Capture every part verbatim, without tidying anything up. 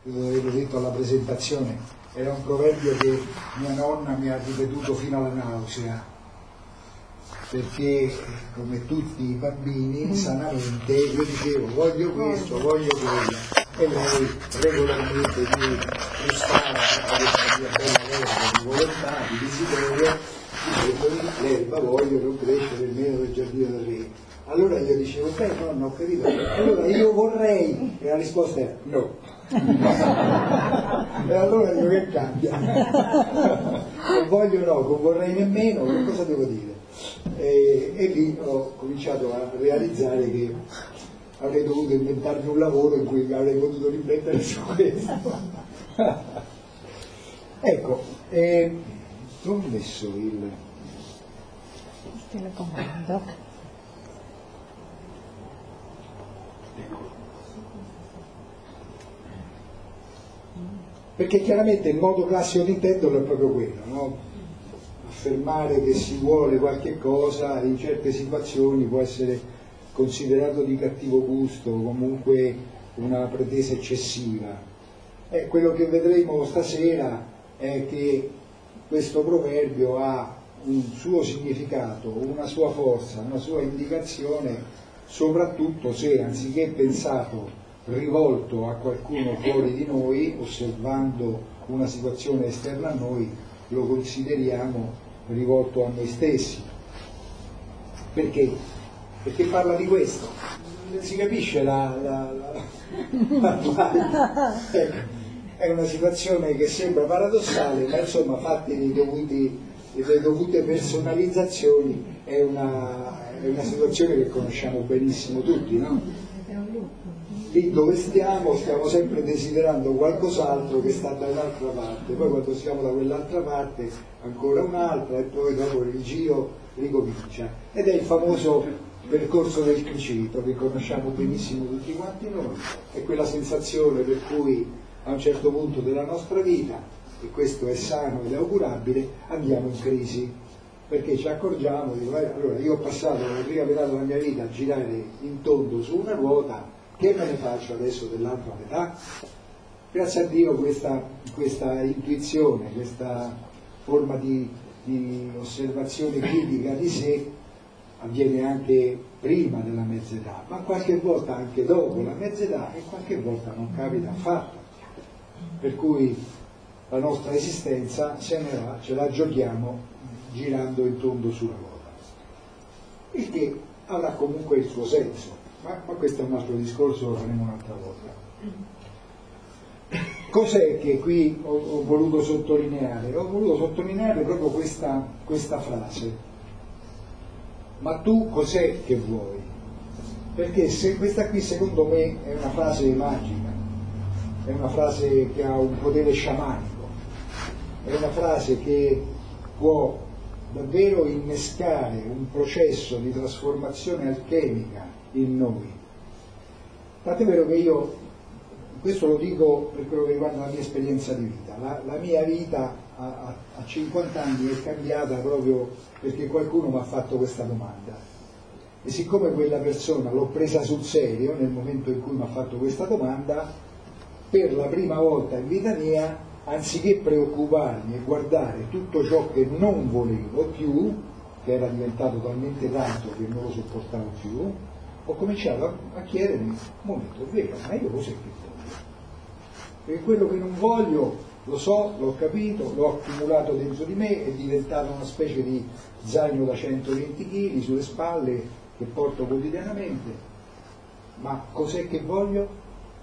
lo avevo detto alla presentazione, era un proverbio che mia nonna mi ha ripetuto fino alla nausea, perché come tutti i bambini sanamente io dicevo voglio questo, voglio quello, e lei regolarmente mi frustava questa mia bella verba di volontà, di desiderio, dicendomi l'erba voglio non crescere nemmeno nel giardino del re. Allora io dicevo, beh nonna, ho capito, allora io vorrei, e la risposta era no. E allora io che cambia? Non voglio no, non vorrei nemmeno, che cosa devo dire? E, e lì ho cominciato a realizzare che avrei dovuto inventarmi un lavoro in cui avrei potuto riflettere su questo. Ecco, eh, ho messo il... il telecomando. Perché chiaramente il modo classico di intenderlo è proprio quello, no? Affermare che si vuole qualche cosa in certe situazioni può essere considerato di cattivo gusto, comunque una pretesa eccessiva. E quello che vedremo stasera è che questo proverbio ha un suo significato, una sua forza, una sua indicazione, soprattutto se anziché pensato rivolto a qualcuno fuori di noi, osservando una situazione esterna a noi, lo consideriamo rivolto a noi stessi. Perché? Perché parla di questo. Si capisce la, la, la, la ecco, è una situazione che sembra paradossale, ma insomma fatti dei dovuti, delle dovute personalizzazioni è una, è una situazione che conosciamo benissimo tutti, no? Lì dove stiamo, stiamo sempre desiderando qualcos'altro che sta da un'altra parte, poi quando siamo da quell'altra parte ancora un'altra e poi dopo il giro ricomincia. Ed è il famoso percorso del criceto che conosciamo benissimo tutti quanti noi, è quella sensazione per cui a un certo punto della nostra vita, e questo è sano ed augurabile, andiamo in crisi, perché ci accorgiamo di eh, allora io ho passato la prima metà della mia vita a girare in tondo su una ruota, che me ne faccio adesso dell'altra metà? Grazie a Dio questa, questa intuizione, questa forma di, di osservazione critica di sé avviene anche prima della mezz'età, ma qualche volta anche dopo la mezz'età e qualche volta non capita affatto. Per cui la nostra esistenza se ne va, ce la giochiamo girando in tondo sulla ruota. Il che avrà comunque il suo senso. Ma, ma questo è un altro discorso, lo faremo un'altra volta. Cos'è che qui ho, ho voluto sottolineare? Ho voluto sottolineare proprio questa, questa frase. Ma tu cos'è che vuoi? Perché se questa qui secondo me è una frase magica, è una frase che ha un potere sciamanico, è una frase che può davvero innescare un processo di trasformazione alchemica in noi. Tant'è vero che io, questo lo dico per quello che riguarda la mia esperienza di vita, la, la mia vita a, a, a cinquanta anni è cambiata proprio perché qualcuno mi ha fatto questa domanda. E siccome quella persona l'ho presa sul serio nel momento in cui mi ha fatto questa domanda, per la prima volta in vita mia, anziché preoccuparmi e guardare tutto ciò che non volevo più, che era diventato talmente tanto che non lo sopportavo più, ho cominciato a, a chiedermi, un momento, è vero, ma io cos'è che voglio? Perché quello che non voglio lo so, l'ho capito, l'ho accumulato dentro di me, è diventato una specie di zaino da centoventi chili sulle spalle che porto quotidianamente, ma cos'è che voglio?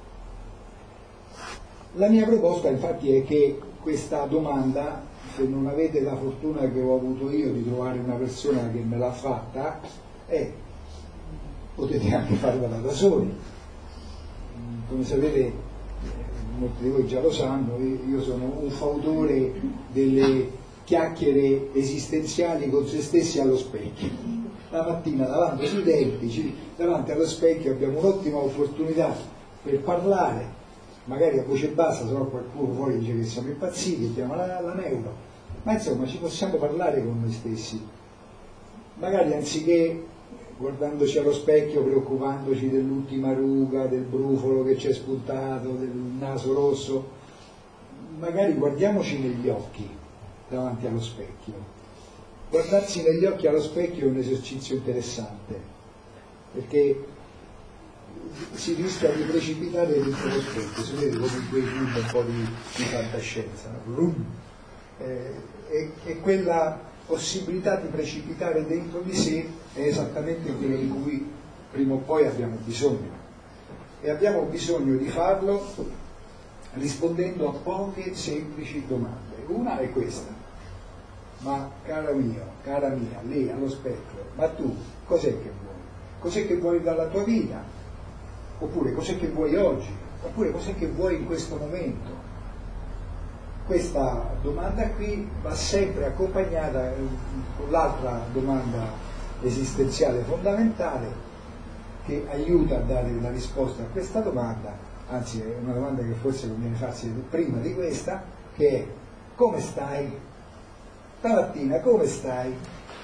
La mia proposta infatti è che questa domanda, se non avete la fortuna che ho avuto io di trovare una persona che me l'ha fatta, è, potete anche farla da soli. Come sapete, molti di voi già lo sanno, io sono un fautore delle chiacchiere esistenziali con se stessi allo specchio. La mattina davanti sui denti, davanti allo specchio abbiamo un'ottima opportunità per parlare, magari a voce bassa, se no qualcuno poi dice che siamo impazziti, chiama la, la neuro, ma insomma ci possiamo parlare con noi stessi, magari anziché guardandoci allo specchio, preoccupandoci dell'ultima ruga, del brufolo che c'è spuntato, del naso rosso, magari guardiamoci negli occhi davanti allo specchio. Guardarsi negli occhi allo specchio è un esercizio interessante, perché si rischia di precipitare dentro lo specchio, si vede come in quei film un po' di, di fantascienza, no? eh, e, e quella possibilità di precipitare dentro di sé è esattamente quello di cui prima o poi abbiamo bisogno, e abbiamo bisogno di farlo rispondendo a poche semplici domande. Una è questa: ma caro mio, cara mia, lì allo specchio, ma tu cos'è che vuoi? Cos'è che vuoi dalla tua vita? Oppure cos'è che vuoi oggi? Oppure cos'è che vuoi in questo momento? Questa domanda qui va sempre accompagnata con l'altra domanda esistenziale fondamentale che aiuta a dare la risposta a questa domanda, anzi è una domanda che forse conviene farsi prima di questa, che è: come stai? Stamattina come stai?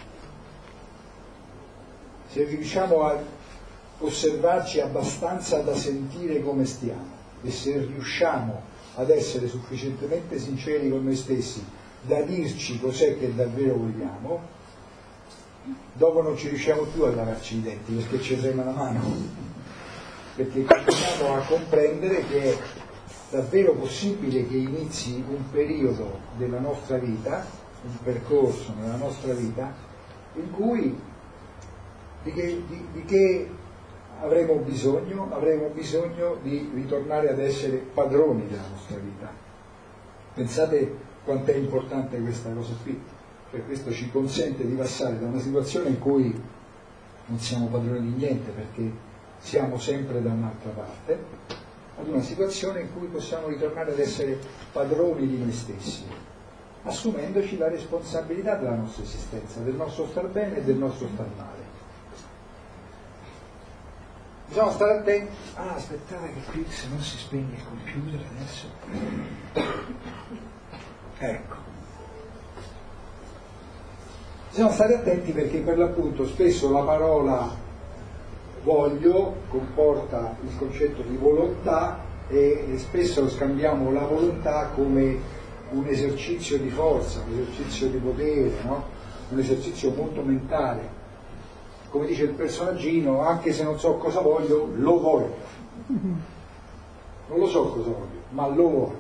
Se riusciamo a osservarci abbastanza da sentire come stiamo, e se riusciamo ad essere sufficientemente sinceri con noi stessi da dirci cos'è che davvero vogliamo, dopo non ci riusciamo più a lavarci i denti perché ci trema la mano, perché cominciamo a comprendere che è davvero possibile che inizi un periodo della nostra vita, un percorso nella nostra vita in cui di che, di, di che avremo bisogno? Avremo bisogno di ritornare ad essere padroni della nostra vita. Pensate quanto è importante questa cosa qui, cioè questo ci consente di passare da una situazione in cui non siamo padroni di niente perché siamo sempre da un'altra parte, ad una situazione in cui possiamo ritornare ad essere padroni di noi stessi, assumendoci la responsabilità della nostra esistenza, del nostro star bene e del nostro star male. Bisogna stare attenti. Ah, aspettate che qui se non si spegne il computer adesso. Ecco. Bisogna stare attenti perché per l'appunto spesso la parola voglio comporta il concetto di volontà e spesso scambiamo la volontà come un esercizio di forza, un esercizio di potere, no? Un esercizio molto mentale. Come dice il personaggino, anche se non so cosa voglio, lo voglio. Non lo so cosa voglio, ma lo voglio.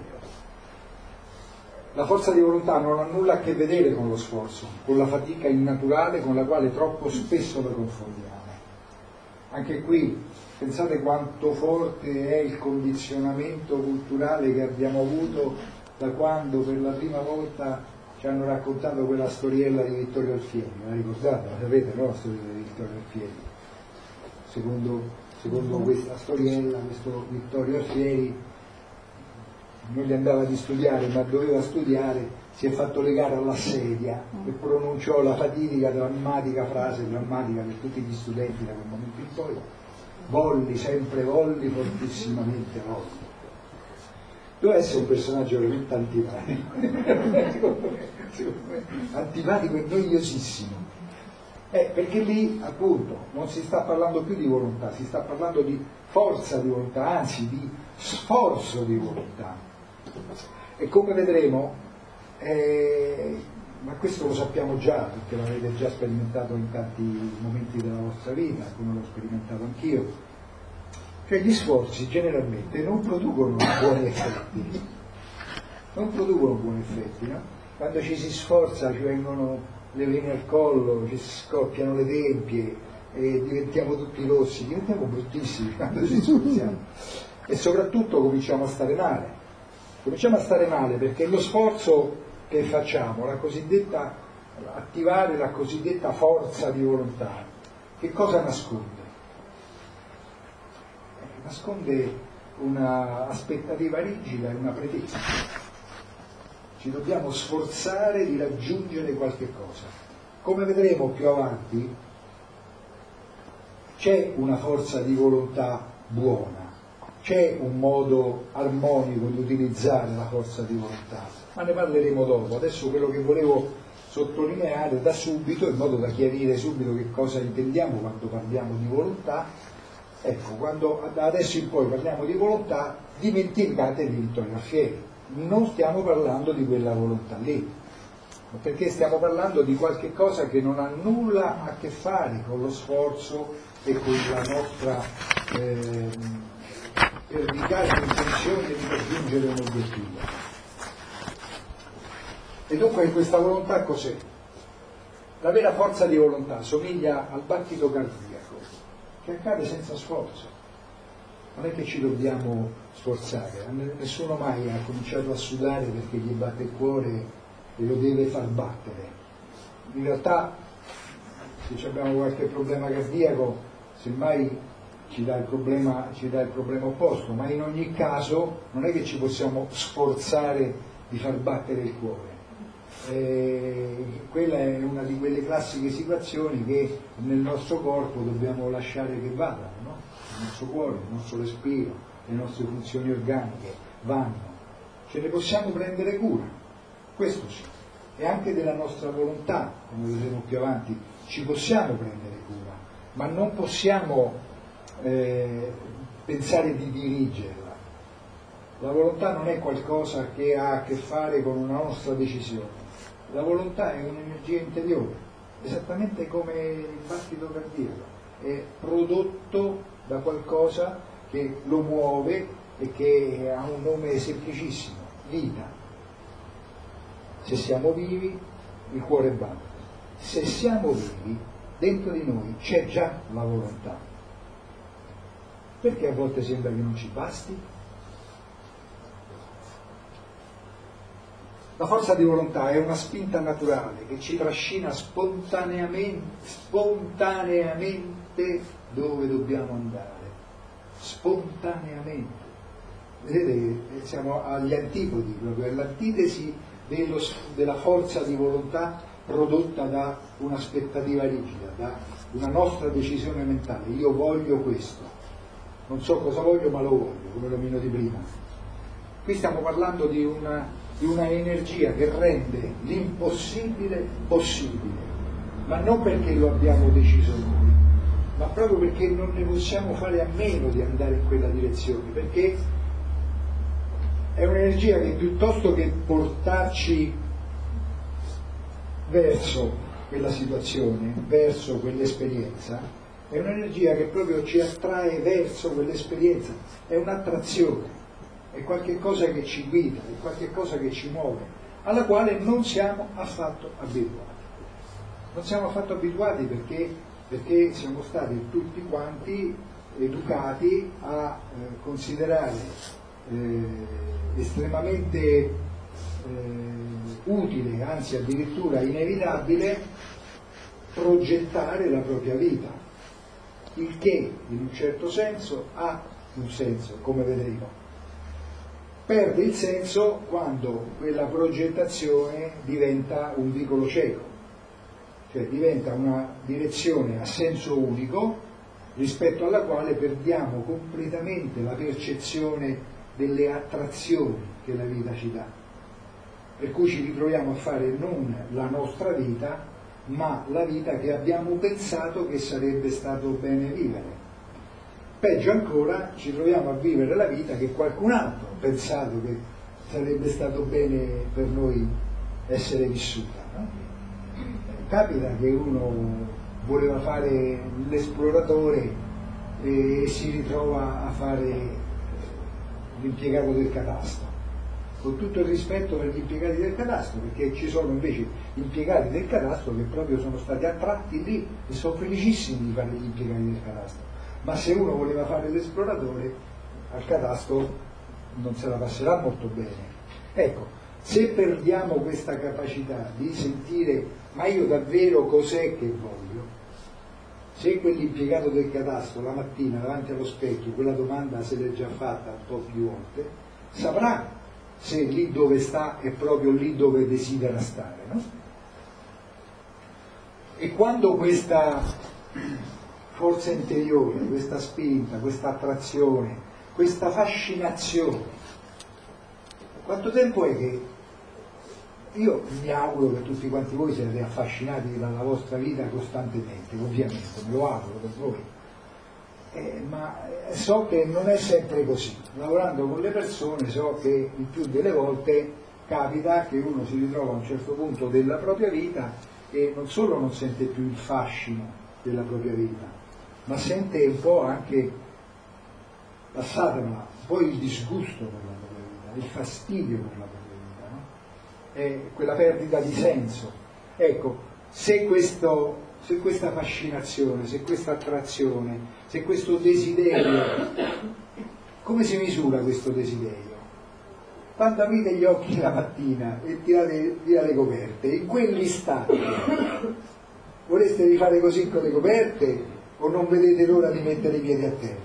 La forza di volontà non ha nulla a che vedere con lo sforzo, con la fatica innaturale con la quale troppo spesso lo confondiamo. Anche qui, pensate quanto forte è il condizionamento culturale che abbiamo avuto da quando per la prima volta ci hanno raccontato quella storiella di Vittorio Alfieri, la ricordate? La sapete, no? La storiella di Vittorio Alfieri. Secondo, secondo questa storiella, questo Vittorio Alfieri non gli andava di studiare, ma doveva studiare, si è fatto legare alla sedia e pronunciò la fatidica, drammatica frase, drammatica per tutti gli studenti da quel momento in poi: volli, sempre volli, fortissimamente volli. Doveva essere un personaggio veramente antipatico, secondo me, secondo me, antipatico e noiosissimo, eh, perché lì appunto non si sta parlando più di volontà, si sta parlando di forza di volontà, anzi di sforzo di volontà. E come vedremo, eh, ma questo lo sappiamo già perché l'avete già sperimentato in tanti momenti della vostra vita, come l'ho sperimentato anch'io. Cioè gli sforzi generalmente non producono buoni effetti, non producono buoni effetti, no? Quando ci si sforza ci vengono le vene al collo, ci scoppiano le tempie e diventiamo tutti rossi, diventiamo bruttissimi quando ci sforziamo e soprattutto cominciamo a stare male, cominciamo a stare male perché lo sforzo che facciamo, la cosiddetta attivare la cosiddetta forza di volontà, che cosa nasconde? Nasconde una aspettativa rigida e una pretesa. Ci dobbiamo sforzare di raggiungere qualche cosa. Come vedremo più avanti, c'è una forza di volontà buona, c'è un modo armonico di utilizzare la forza di volontà, ma ne parleremo dopo. Adesso quello che volevo sottolineare da subito, in modo da chiarire subito che cosa intendiamo quando parliamo di volontà, ecco, quando da adesso in poi parliamo di volontà, dimenticatevi Vittorio Alfieri, non stiamo parlando di quella volontà lì, perché stiamo parlando di qualche cosa che non ha nulla a che fare con lo sforzo e con la nostra eh, pervicace intenzione di raggiungere un obiettivo. E dunque questa volontà cos'è? La vera forza di volontà somiglia al battito cardiaco, che accade senza sforzo. Non è che ci dobbiamo sforzare, nessuno mai ha cominciato a sudare perché gli batte il cuore e lo deve far battere. In realtà, se abbiamo qualche problema cardiaco, semmai ci dà il problema, ci dà il problema opposto, ma in ogni caso non è che ci possiamo sforzare di far battere il cuore. Eh, quella è una di quelle classiche situazioni che nel nostro corpo dobbiamo lasciare che vadano, no? Il nostro cuore, il nostro respiro, le nostre funzioni organiche vanno, ce ne possiamo prendere cura, questo sì, e anche della nostra volontà, come vedremo più avanti, ci possiamo prendere cura, ma non possiamo eh, pensare di dirigerla. La volontà non è qualcosa che ha a che fare con una nostra decisione. La volontà è un'energia interiore, esattamente come il battito cardiaco, è prodotto da qualcosa che lo muove e che ha un nome semplicissimo, vita. Se siamo vivi, il cuore batte. Se siamo vivi, dentro di noi c'è già la volontà. Perché a volte sembra che non ci basti? La forza di volontà è una spinta naturale che ci trascina spontaneamente, spontaneamente dove dobbiamo andare. Spontaneamente. Vedete, siamo agli antipodi, proprio è l'antitesi dello, della forza di volontà prodotta da un'aspettativa rigida, da una nostra decisione mentale. Io voglio questo, non so cosa voglio ma lo voglio, come l'omino di prima. Qui stiamo parlando di una, di una energia che rende l'impossibile possibile, ma non perché lo abbiamo deciso noi, ma proprio perché non ne possiamo fare a meno di andare in quella direzione, perché è un'energia che piuttosto che portarci verso quella situazione, verso quell'esperienza, è un'energia che proprio ci attrae verso quell'esperienza, è un'attrazione, è qualche cosa che ci guida, è qualche cosa che ci muove, alla quale non siamo affatto abituati. Non siamo affatto abituati perché, perché siamo stati tutti quanti educati a eh, considerare eh, estremamente eh, utile, anzi addirittura inevitabile, progettare la propria vita, il che in un certo senso ha un senso, come vedremo. Perde il senso quando quella progettazione diventa un vicolo cieco, cioè diventa una direzione a senso unico rispetto alla quale perdiamo completamente la percezione delle attrazioni che la vita ci dà, per cui ci ritroviamo a fare non la nostra vita, ma la vita che abbiamo pensato che sarebbe stato bene vivere. Peggio ancora, ci troviamo a vivere la vita che qualcun altro ha pensato che sarebbe stato bene per noi essere vissuta, no? Capita che uno voleva fare l'esploratore e si ritrova a fare l'impiegato del catasto, con tutto il rispetto per gli impiegati del catasto, perché ci sono invece impiegati del catasto che proprio sono stati attratti lì e sono felicissimi di fare gli impiegati del catasto, ma se uno voleva fare l'esploratore al catasto non se la passerà molto bene. Ecco, se perdiamo questa capacità di sentire ma io davvero cos'è che voglio, se quell'impiegato del catasto la mattina davanti allo specchio quella domanda se l'è già fatta un po' più volte, saprà se lì dove sta è proprio lì dove desidera stare, no? E quando questa forza interiore, questa spinta, questa attrazione questa fascinazione. Quanto tempo è che io mi auguro che tutti quanti voi siete affascinati dalla vostra vita costantemente, ovviamente, me lo auguro per voi, eh, ma so che non è sempre così. Lavorando con le persone so che il più delle volte capita che uno si ritrova a un certo punto della propria vita e non solo non sente più il fascino della propria vita, ma sente un po' anche, passatemela, un po' il disgusto per la propria vita, il fastidio per la propria vita, no? È quella perdita di senso. Ecco, se, questo, se questa fascinazione, se questa attrazione, se questo desiderio, come si misura questo desiderio? Quando aprite gli occhi la mattina e tirate via le coperte, in quell'istante vorreste rifare così con le coperte o non vedete l'ora di mettere i piedi a terra?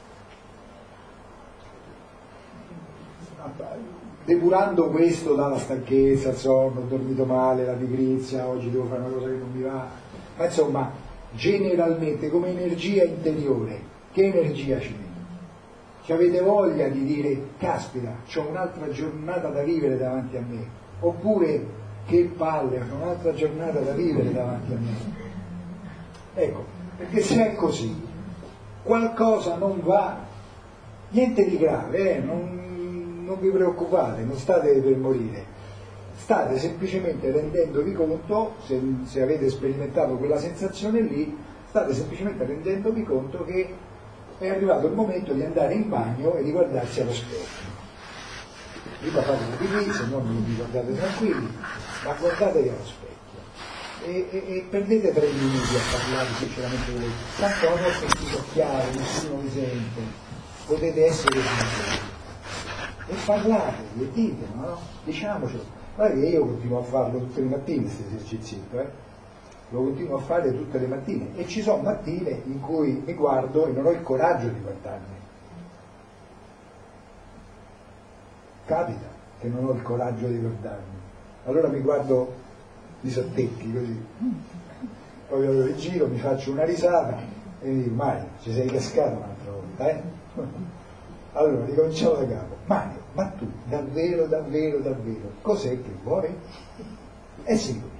Depurando questo dalla stanchezza, il sonno, ho dormito male, la pigrizia, oggi devo fare una cosa che non mi va, ma insomma, generalmente come energia interiore, che energia ci mette? Ci avete voglia di dire, caspita, c'ho un'altra giornata da vivere davanti a me, oppure che palle, ho un'altra giornata da vivere davanti a me. Ecco, perché se è così, qualcosa non va, niente di grave, eh? non, non vi preoccupate, non state per morire, state semplicemente rendendovi conto, se, se avete sperimentato quella sensazione lì, state semplicemente rendendovi conto che è arrivato il momento di andare in bagno e di guardarsi allo specchio. Prima fate una pipì, se no non vi guardate tranquilli, ma guardatevi allo specchio e, e, e perdete tre minuti a parlare sinceramente con voi. Tanto non ho sentito chiaro, nessuno vi sente, potete essere sinceri e parlatevi e ditelo, no? Diciamocelo. Guardate che io continuo a farlo tutte le mattine questo esercizietto, eh? Lo continuo a fare tutte le mattine e ci sono mattine in cui mi guardo e non ho il coraggio di guardarmi. Capita che non ho il coraggio di guardarmi, allora mi guardo di sottecchi così, poi vado in giro, mi faccio una risata e mi dico: Mario, ci sei cascato un'altra volta, eh? Allora ricominciamo da capo. Mario, ma tu davvero, davvero, davvero cos'è che vuoi? E si comincia.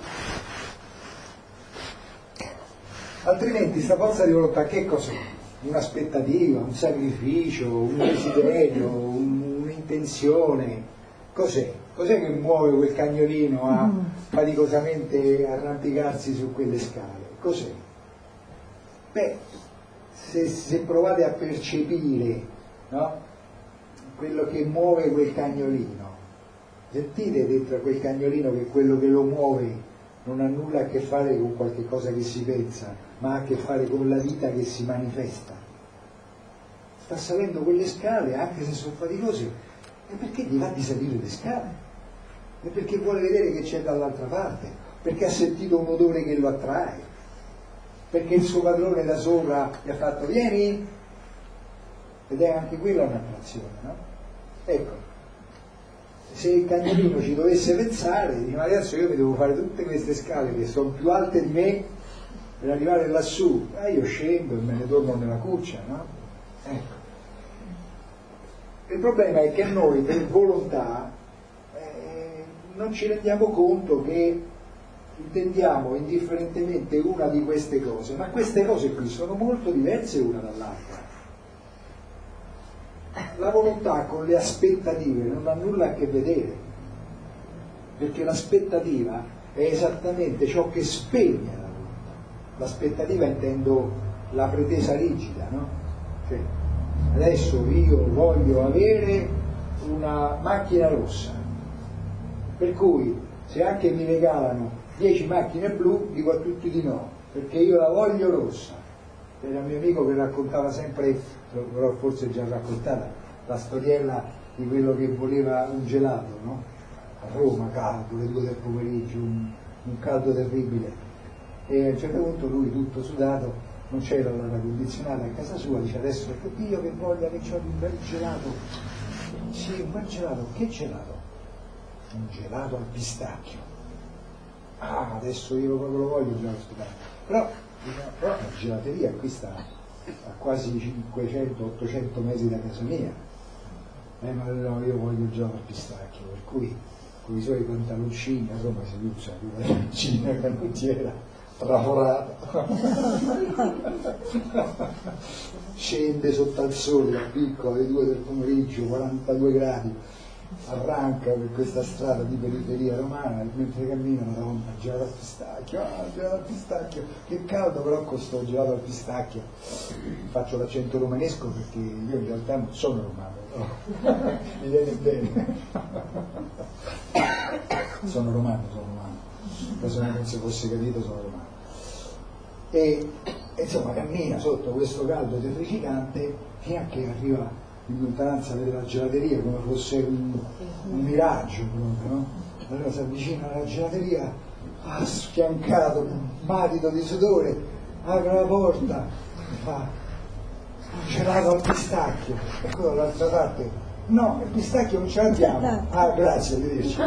Altrimenti sta forza di volontà che cos'è? Un'aspettativa, un sacrificio, un desiderio, un, un'intenzione? Cos'è? Cos'è che muove quel cagnolino a faticosamente arrampicarsi su quelle scale? Cos'è? Beh, se, se provate a percepire, no? Quello che muove quel cagnolino, sentite dentro a quel cagnolino che quello che lo muove non ha nulla a che fare con qualche cosa che si pensa, ma ha a che fare con la vita che si manifesta. Sta salendo quelle scale, anche se sono faticose, e perché gli va di salire le scale? E perché vuole vedere che c'è dall'altra parte, perché ha sentito un odore che lo attrae, perché il suo padrone da sopra gli ha fatto vieni, ed è anche quella un'attrazione, no? Ecco, se il cagnolino ci dovesse pensare, dice: ma adesso io mi devo fare tutte queste scale che sono più alte di me per arrivare lassù, eh, io scendo e me ne torno nella cuccia, no? Ecco. Il problema è che noi per volontà eh, non ci rendiamo conto che intendiamo indifferentemente una di queste cose, ma queste cose qui sono molto diverse una dall'altra. La volontà con le aspettative non ha nulla a che vedere, perché l'aspettativa è esattamente ciò che spegne la volontà. L'aspettativa intendo la pretesa rigida, no? Cioè, adesso io voglio avere una macchina rossa, per cui se anche mi regalano dieci macchine blu dico a tutti di no, perché io la voglio rossa. C'era un mio amico che raccontava sempre, però forse già raccontata, la storiella di quello che voleva un gelato, no? A Roma, caldo, le due del pomeriggio, un, un caldo terribile, e a un certo punto lui, tutto sudato, non c'era l'aria condizionata a casa sua, dice: adesso io che voglia che c'ho un bel gelato. Sì, un bel gelato. Che gelato? Un gelato al pistacchio. Ah, adesso io proprio lo voglio il gelato al pistacchio. Però, però la gelateria qui sta a quasi cinquecento ottocento metri da casa mia, eh, ma no, io voglio già al pistacchio, per cui con i suoi pantaloncini, a Roma si usa la pantaloncina canottiera traforata, scende sotto al sole da piccolo alle due del pomeriggio, quarantadue gradi, arranca per questa strada di periferia romana e mentre cammina, madonna, gelato al pistacchio, ah, gelato al pistacchio, che caldo, però con sto gelato al pistacchio faccio l'accento romanesco perché io in realtà non sono romano, no? Mi viene bene. Sono romano, sono romano, penso che non si fosse capito, sono romano. E, e insomma cammina sotto questo caldo terrificante fino a che arriva in lontananza della gelateria come fosse un, un miraggio proprio, no? Allora si avvicina alla gelateria, ha sfiancato un matito di sudore, apre la porta, fa gelato al pistacchio, e quello dall'altra parte, no, il pistacchio non ce l'abbiamo, ah grazie, arrivederci.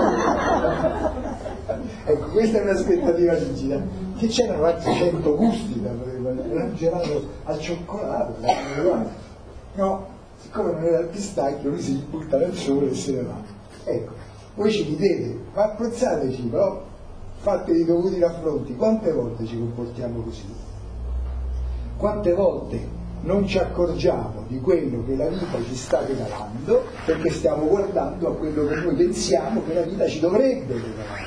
Ecco, questa è un'aspettativa rigida, che c'erano altri cento gusti, era un gelato al cioccolato, no, siccome non era il pistacchio lui si butta nel sole e se ne va. Ecco, voi ci ridete, ma apprezzateci, però fate i dovuti raffronti. Quante volte ci comportiamo così? Quante volte non ci accorgiamo di quello che la vita ci sta regalando perché stiamo guardando a quello che noi pensiamo che la vita ci dovrebbe regalare.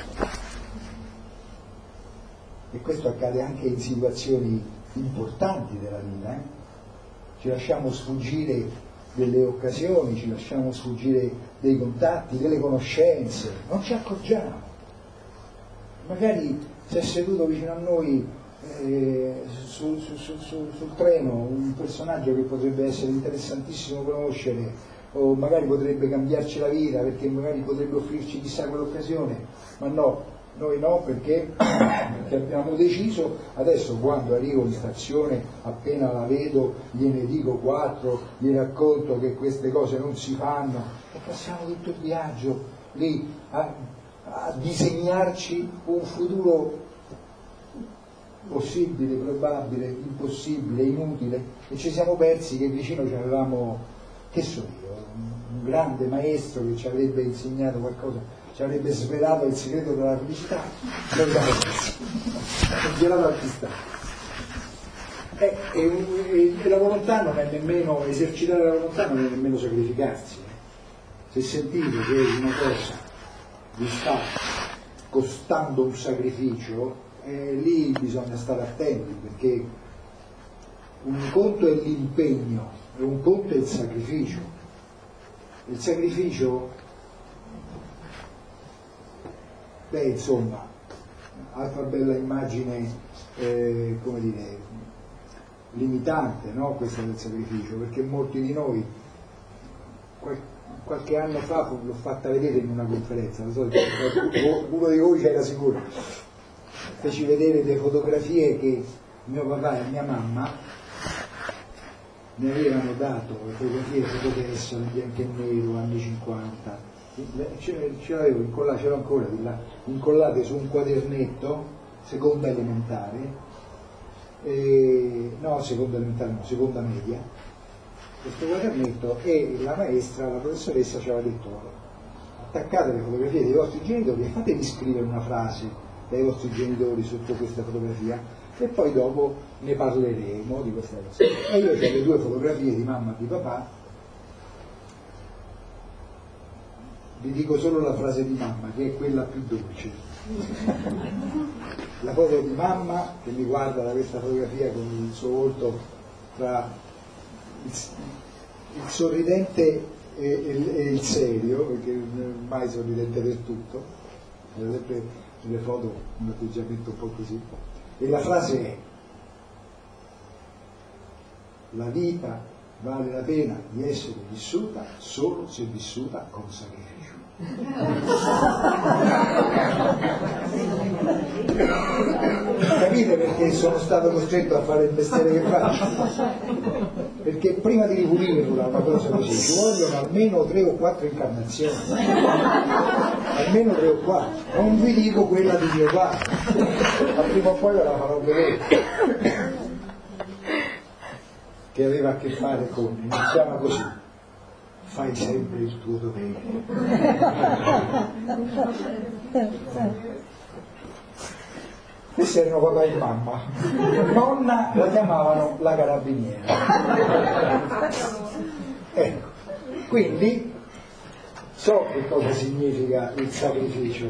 E questo accade anche in situazioni importanti della vita, eh? Ci lasciamo sfuggire delle occasioni, ci lasciamo sfuggire dei contatti, delle conoscenze, non ci accorgiamo. Magari si è seduto vicino a noi eh, su, su, su, su, sul treno un personaggio che potrebbe essere interessantissimo conoscere, o magari potrebbe cambiarci la vita perché magari potrebbe offrirci chissà quell'occasione, ma no, noi no, perché, perché abbiamo deciso, adesso quando arrivo in stazione, appena la vedo, gliene dico quattro, gli racconto che queste cose non si fanno, e passiamo tutto il viaggio lì a, a disegnarci un futuro possibile, probabile, impossibile, inutile, e ci siamo persi che vicino ci avevamo, che so io, un grande maestro che ci avrebbe insegnato qualcosa, ci avrebbe svelato il segreto della felicità, noi siamo persi, è gelato al pistacchio. E, e, e la volontà non è nemmeno, esercitare la volontà non è nemmeno sacrificarsi. Se sentite che una cosa vi sta costando un sacrificio, eh, lì bisogna stare attenti, perché un conto è l'impegno e un conto è il sacrificio. Il sacrificio, beh, insomma, altra bella immagine, eh, come dire, limitante, no? Questa del sacrificio, perché molti di noi, qual- qualche anno fa l'ho fatta vedere in una conferenza, non so, uno di voi c'era sicuro, feci vedere le fotografie che mio papà e mia mamma mi avevano dato, le fotografie fototessa in bianco e nero, anni cinquanta, ce, ce l'avevo incollate, ce l'ho ancora di là, incollate su un quadernetto, seconda elementare, e, no, seconda elementare no, seconda media, questo quadernetto, e la maestra, la professoressa ci aveva detto: attaccate le fotografie dei vostri genitori e fatevi scrivere una frase dai vostri genitori sotto questa fotografia e poi dopo ne parleremo di questa cosa. E io ho le due fotografie di mamma e di papà, vi dico solo la frase di mamma che è quella più dolce. La foto di mamma che mi guarda da questa fotografia con il suo volto tra il, il sorridente e, e, e il serio, perché non è mai sorridente del tutto, è sempre nelle foto un atteggiamento un po' così, e la frase è: la vita vale la pena di essere vissuta solo se vissuta con sacrificio. Capite perché sono stato costretto a fare il mestiere che faccio? Perché prima di ripulirla una cosa così ci vogliono almeno tre o quattro incarnazioni, almeno tre o quattro, non vi dico quella di mio padre, ma prima o poi ve la farò vedere. che aveva a che fare con, iniziava così: fai sempre il tuo dovere. Questi erano papà e mamma. Nonna la chiamavano la carabiniera. Ecco, quindi so che cosa significa il sacrificio.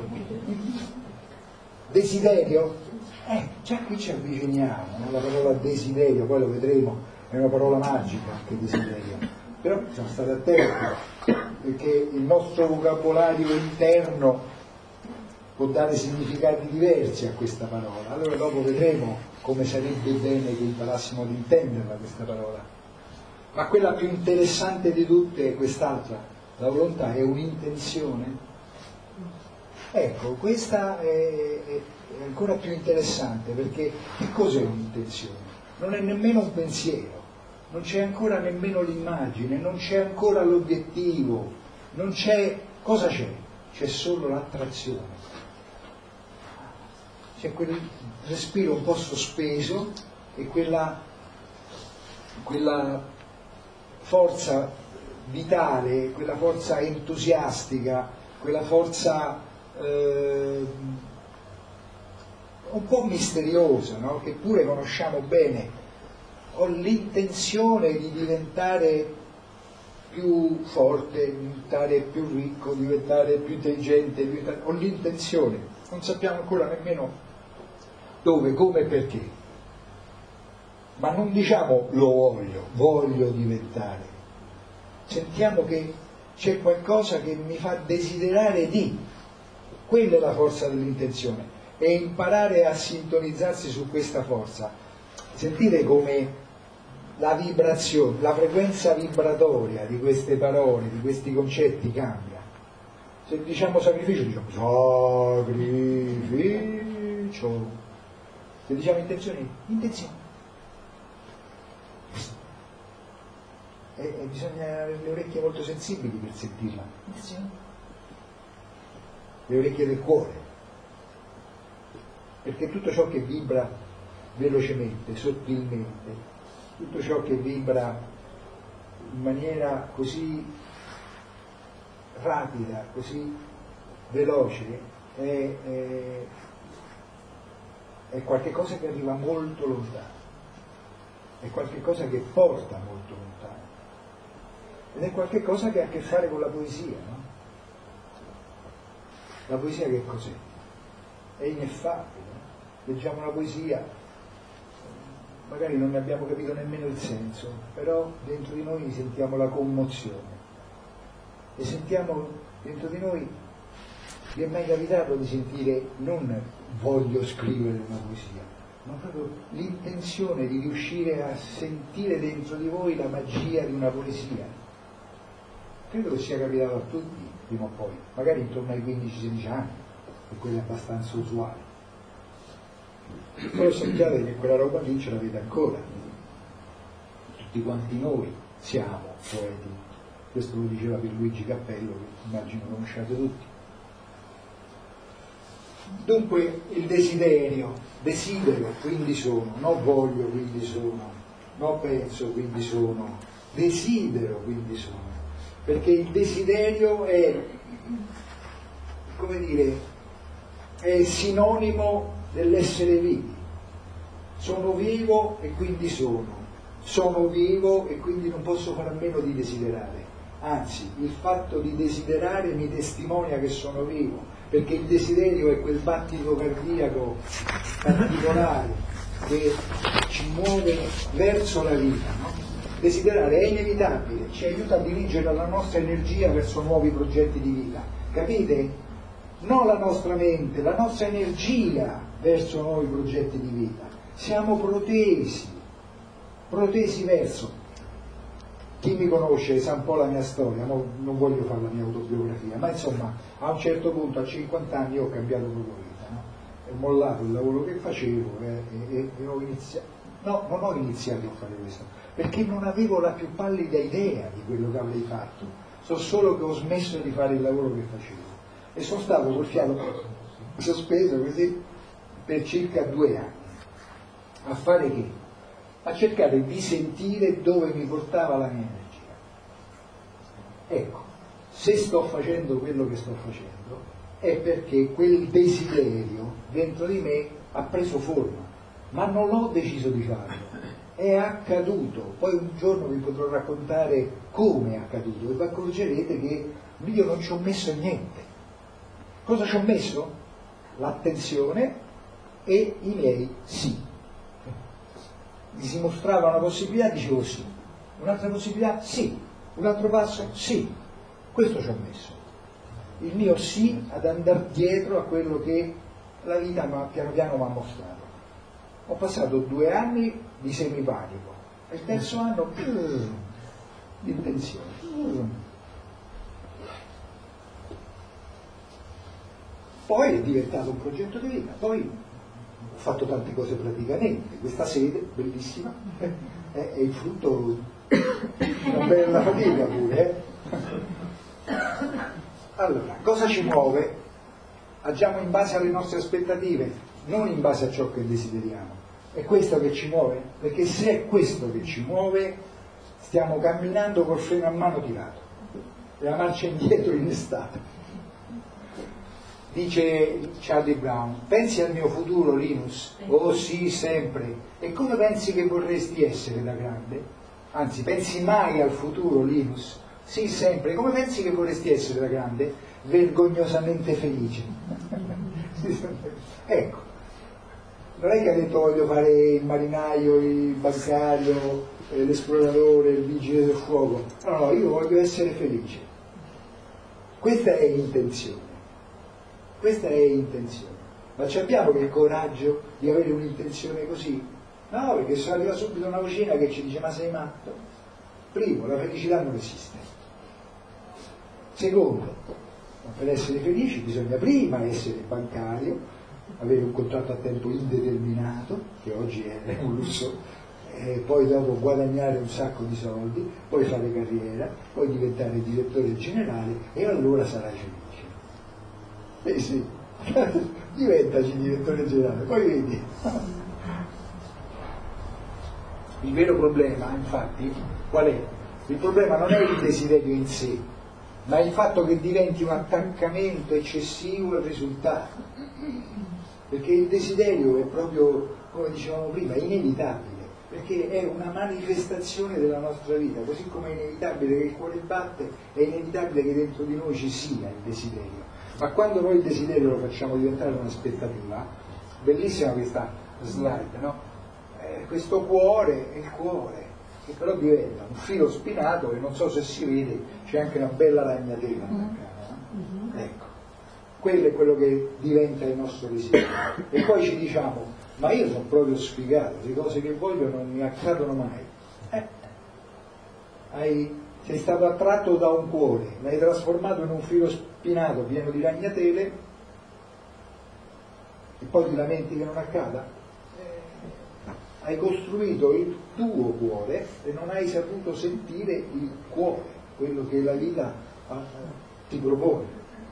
Desiderio? Eh, già qui ci avviciniamo, no? La parola desiderio, poi lo vedremo, è una parola magica anche desiderio. Però bisogna stare attenti, perché il nostro vocabolario interno può dare significati diversi a questa parola. Allora dopo vedremo come sarebbe bene che imparassimo ad intenderla questa parola. Ma quella più interessante di tutte è quest'altra: la volontà è un'intenzione. Ecco, questa è, è ancora più interessante, perché che cos'è un'intenzione? Non è nemmeno un pensiero, non c'è ancora nemmeno l'immagine, non c'è ancora l'obiettivo, non c'è... cosa c'è? C'è solo l'attrazione. C'è quel respiro un po' sospeso e quella, quella forza vitale, quella forza entusiastica, quella forza eh, un po' misteriosa, no? Che pure conosciamo bene. Ho l'intenzione di diventare più forte, diventare più ricco, diventare più intelligente, diventare... ho l'intenzione, non sappiamo ancora nemmeno dove, come e perché, ma non diciamo lo voglio, voglio diventare, sentiamo che c'è qualcosa che mi fa desiderare di, quella è la forza dell'intenzione, e imparare a sintonizzarsi su questa forza, sentire come la vibrazione, la frequenza vibratoria di queste parole, di questi concetti cambia. Se diciamo sacrificio, diciamo sacrificio. Se diciamo intenzione, intenzione. E, e bisogna avere le orecchie molto sensibili per sentirla. Intenzione. Le orecchie del cuore. Perché tutto ciò che vibra velocemente, sottilmente, tutto ciò che vibra in maniera così rapida, così veloce, è, è, è qualche cosa che arriva molto lontano, è qualche cosa che porta molto lontano, ed è qualche cosa che ha a che fare con la poesia, no? La poesia che cos'è? È ineffabile. Leggiamo una poesia, magari non ne abbiamo capito nemmeno il senso, però dentro di noi sentiamo la commozione e sentiamo dentro di noi, vi è mai capitato di sentire non voglio scrivere una poesia, ma proprio l'intenzione di riuscire a sentire dentro di voi la magia di una poesia? Credo che sia capitato a tutti prima o poi, magari intorno ai quindici sedici anni, e quello è abbastanza usuale. Però sappiate che quella roba lì ce l'avete ancora, tutti quanti noi siamo poeti. Questo lo diceva Pierluigi Cappello, che immagino conosciate tutti. Dunque il desiderio, desidero, quindi sono, non voglio, quindi sono, non penso, quindi sono, desidero, quindi sono, perché il desiderio è, come dire, è sinonimo dell'essere vivi. Sono vivo e quindi sono, sono vivo e quindi non posso fare a meno di desiderare, anzi il fatto di desiderare mi testimonia che sono vivo, perché il desiderio è quel battito cardiaco particolare che ci muove verso la vita, no? Desiderare è inevitabile, ci aiuta a dirigere la nostra energia verso nuovi progetti di vita, capite? Non la nostra mente, la nostra energia verso nuovi progetti di vita. Siamo protesi, protesi verso. Chi mi conosce sa un po' la mia storia, no? Non voglio fare la mia autobiografia, ma insomma a un certo punto, a cinquanta anni, ho cambiato proprio vita, no? Ho mollato il lavoro che facevo e, e, e ho iniziato, no, non ho iniziato a fare questo, perché non avevo la più pallida idea di quello che avrei fatto, so solo che ho smesso di fare il lavoro che facevo e sono stato col fiato sospeso così per circa due anni a fare che? a cercare di sentire dove mi portava la mia energia. Ecco, se sto facendo quello che sto facendo è perché quel desiderio dentro di me ha preso forma, ma non l'ho deciso di farlo, è accaduto. Poi un giorno vi potrò raccontare come è accaduto e vi accorgerete che io non ci ho messo niente. Cosa ci ho messo? L'attenzione e i miei sì. Mi si mostrava una possibilità, dicevo sì, un'altra possibilità, sì, un altro passo, sì. Questo ci ho messo, il mio sì ad andare dietro a quello che la vita piano piano mi ha mostrato. Ho passato due anni di semipanico e il terzo anno di intenzione. Poi è diventato un progetto di vita, poi ho fatto tante cose praticamente. Questa sede, bellissima, è, è il frutto di una bella fatica pure. Eh? Allora, cosa ci muove? Agiamo in base alle nostre aspettative, non in base a ciò che desideriamo. È questo che ci muove? Perché se è questo che ci muove, stiamo camminando col freno a mano tirato e la marcia indietro innestata. Dice Charlie Brown: pensi al mio futuro, Linus? Oh sì, sempre. E come pensi che vorresti essere da grande? Anzi, pensi mai al futuro, Linus? Sì, sempre. Come pensi che vorresti essere da grande? Vergognosamente felice. Ecco, non è che ha detto voglio fare il marinaio, il bancario, l'esploratore, il vigile del fuoco. No, no, io voglio essere felice. Questa è intenzione. Questa è intenzione. Ma ci abbiamo il coraggio di avere un'intenzione così? No, perché se arriva subito una vocina che ci dice ma sei matto. Primo, la felicità non esiste. Secondo, per essere felici bisogna prima essere bancario, avere un contratto a tempo indeterminato, che oggi è un lusso, e poi dopo guadagnare un sacco di soldi, poi fare carriera, poi diventare direttore generale e allora sarai felice. Eh sì, diventaci direttore generale, poi vedi. Il vero problema, infatti, qual è? Il problema non è il desiderio in sé, ma il fatto che diventi un attaccamento eccessivo al risultato. Perché il desiderio è proprio, come dicevamo prima, inevitabile, perché è una manifestazione della nostra vita, così come è inevitabile che il cuore batte, è inevitabile che dentro di noi ci sia il desiderio. Ma quando noi il desiderio lo facciamo diventare un'aspettativa, bellissima questa slide, no? Eh, questo cuore è il cuore, che però diventa un filo spinato e non so se si vede, c'è anche una bella ragnatela attaccata, no? Ecco, quello è quello che diventa il nostro desiderio. E poi ci diciamo, ma io sono proprio sfigato, le cose che voglio non mi accadono mai. Eh, hai... sei stato attratto da un cuore, l'hai trasformato in un filo spinato pieno di ragnatele e poi ti lamenti che non accada? Hai costruito il tuo cuore e non hai saputo sentire il cuore, quello che la vita ti propone.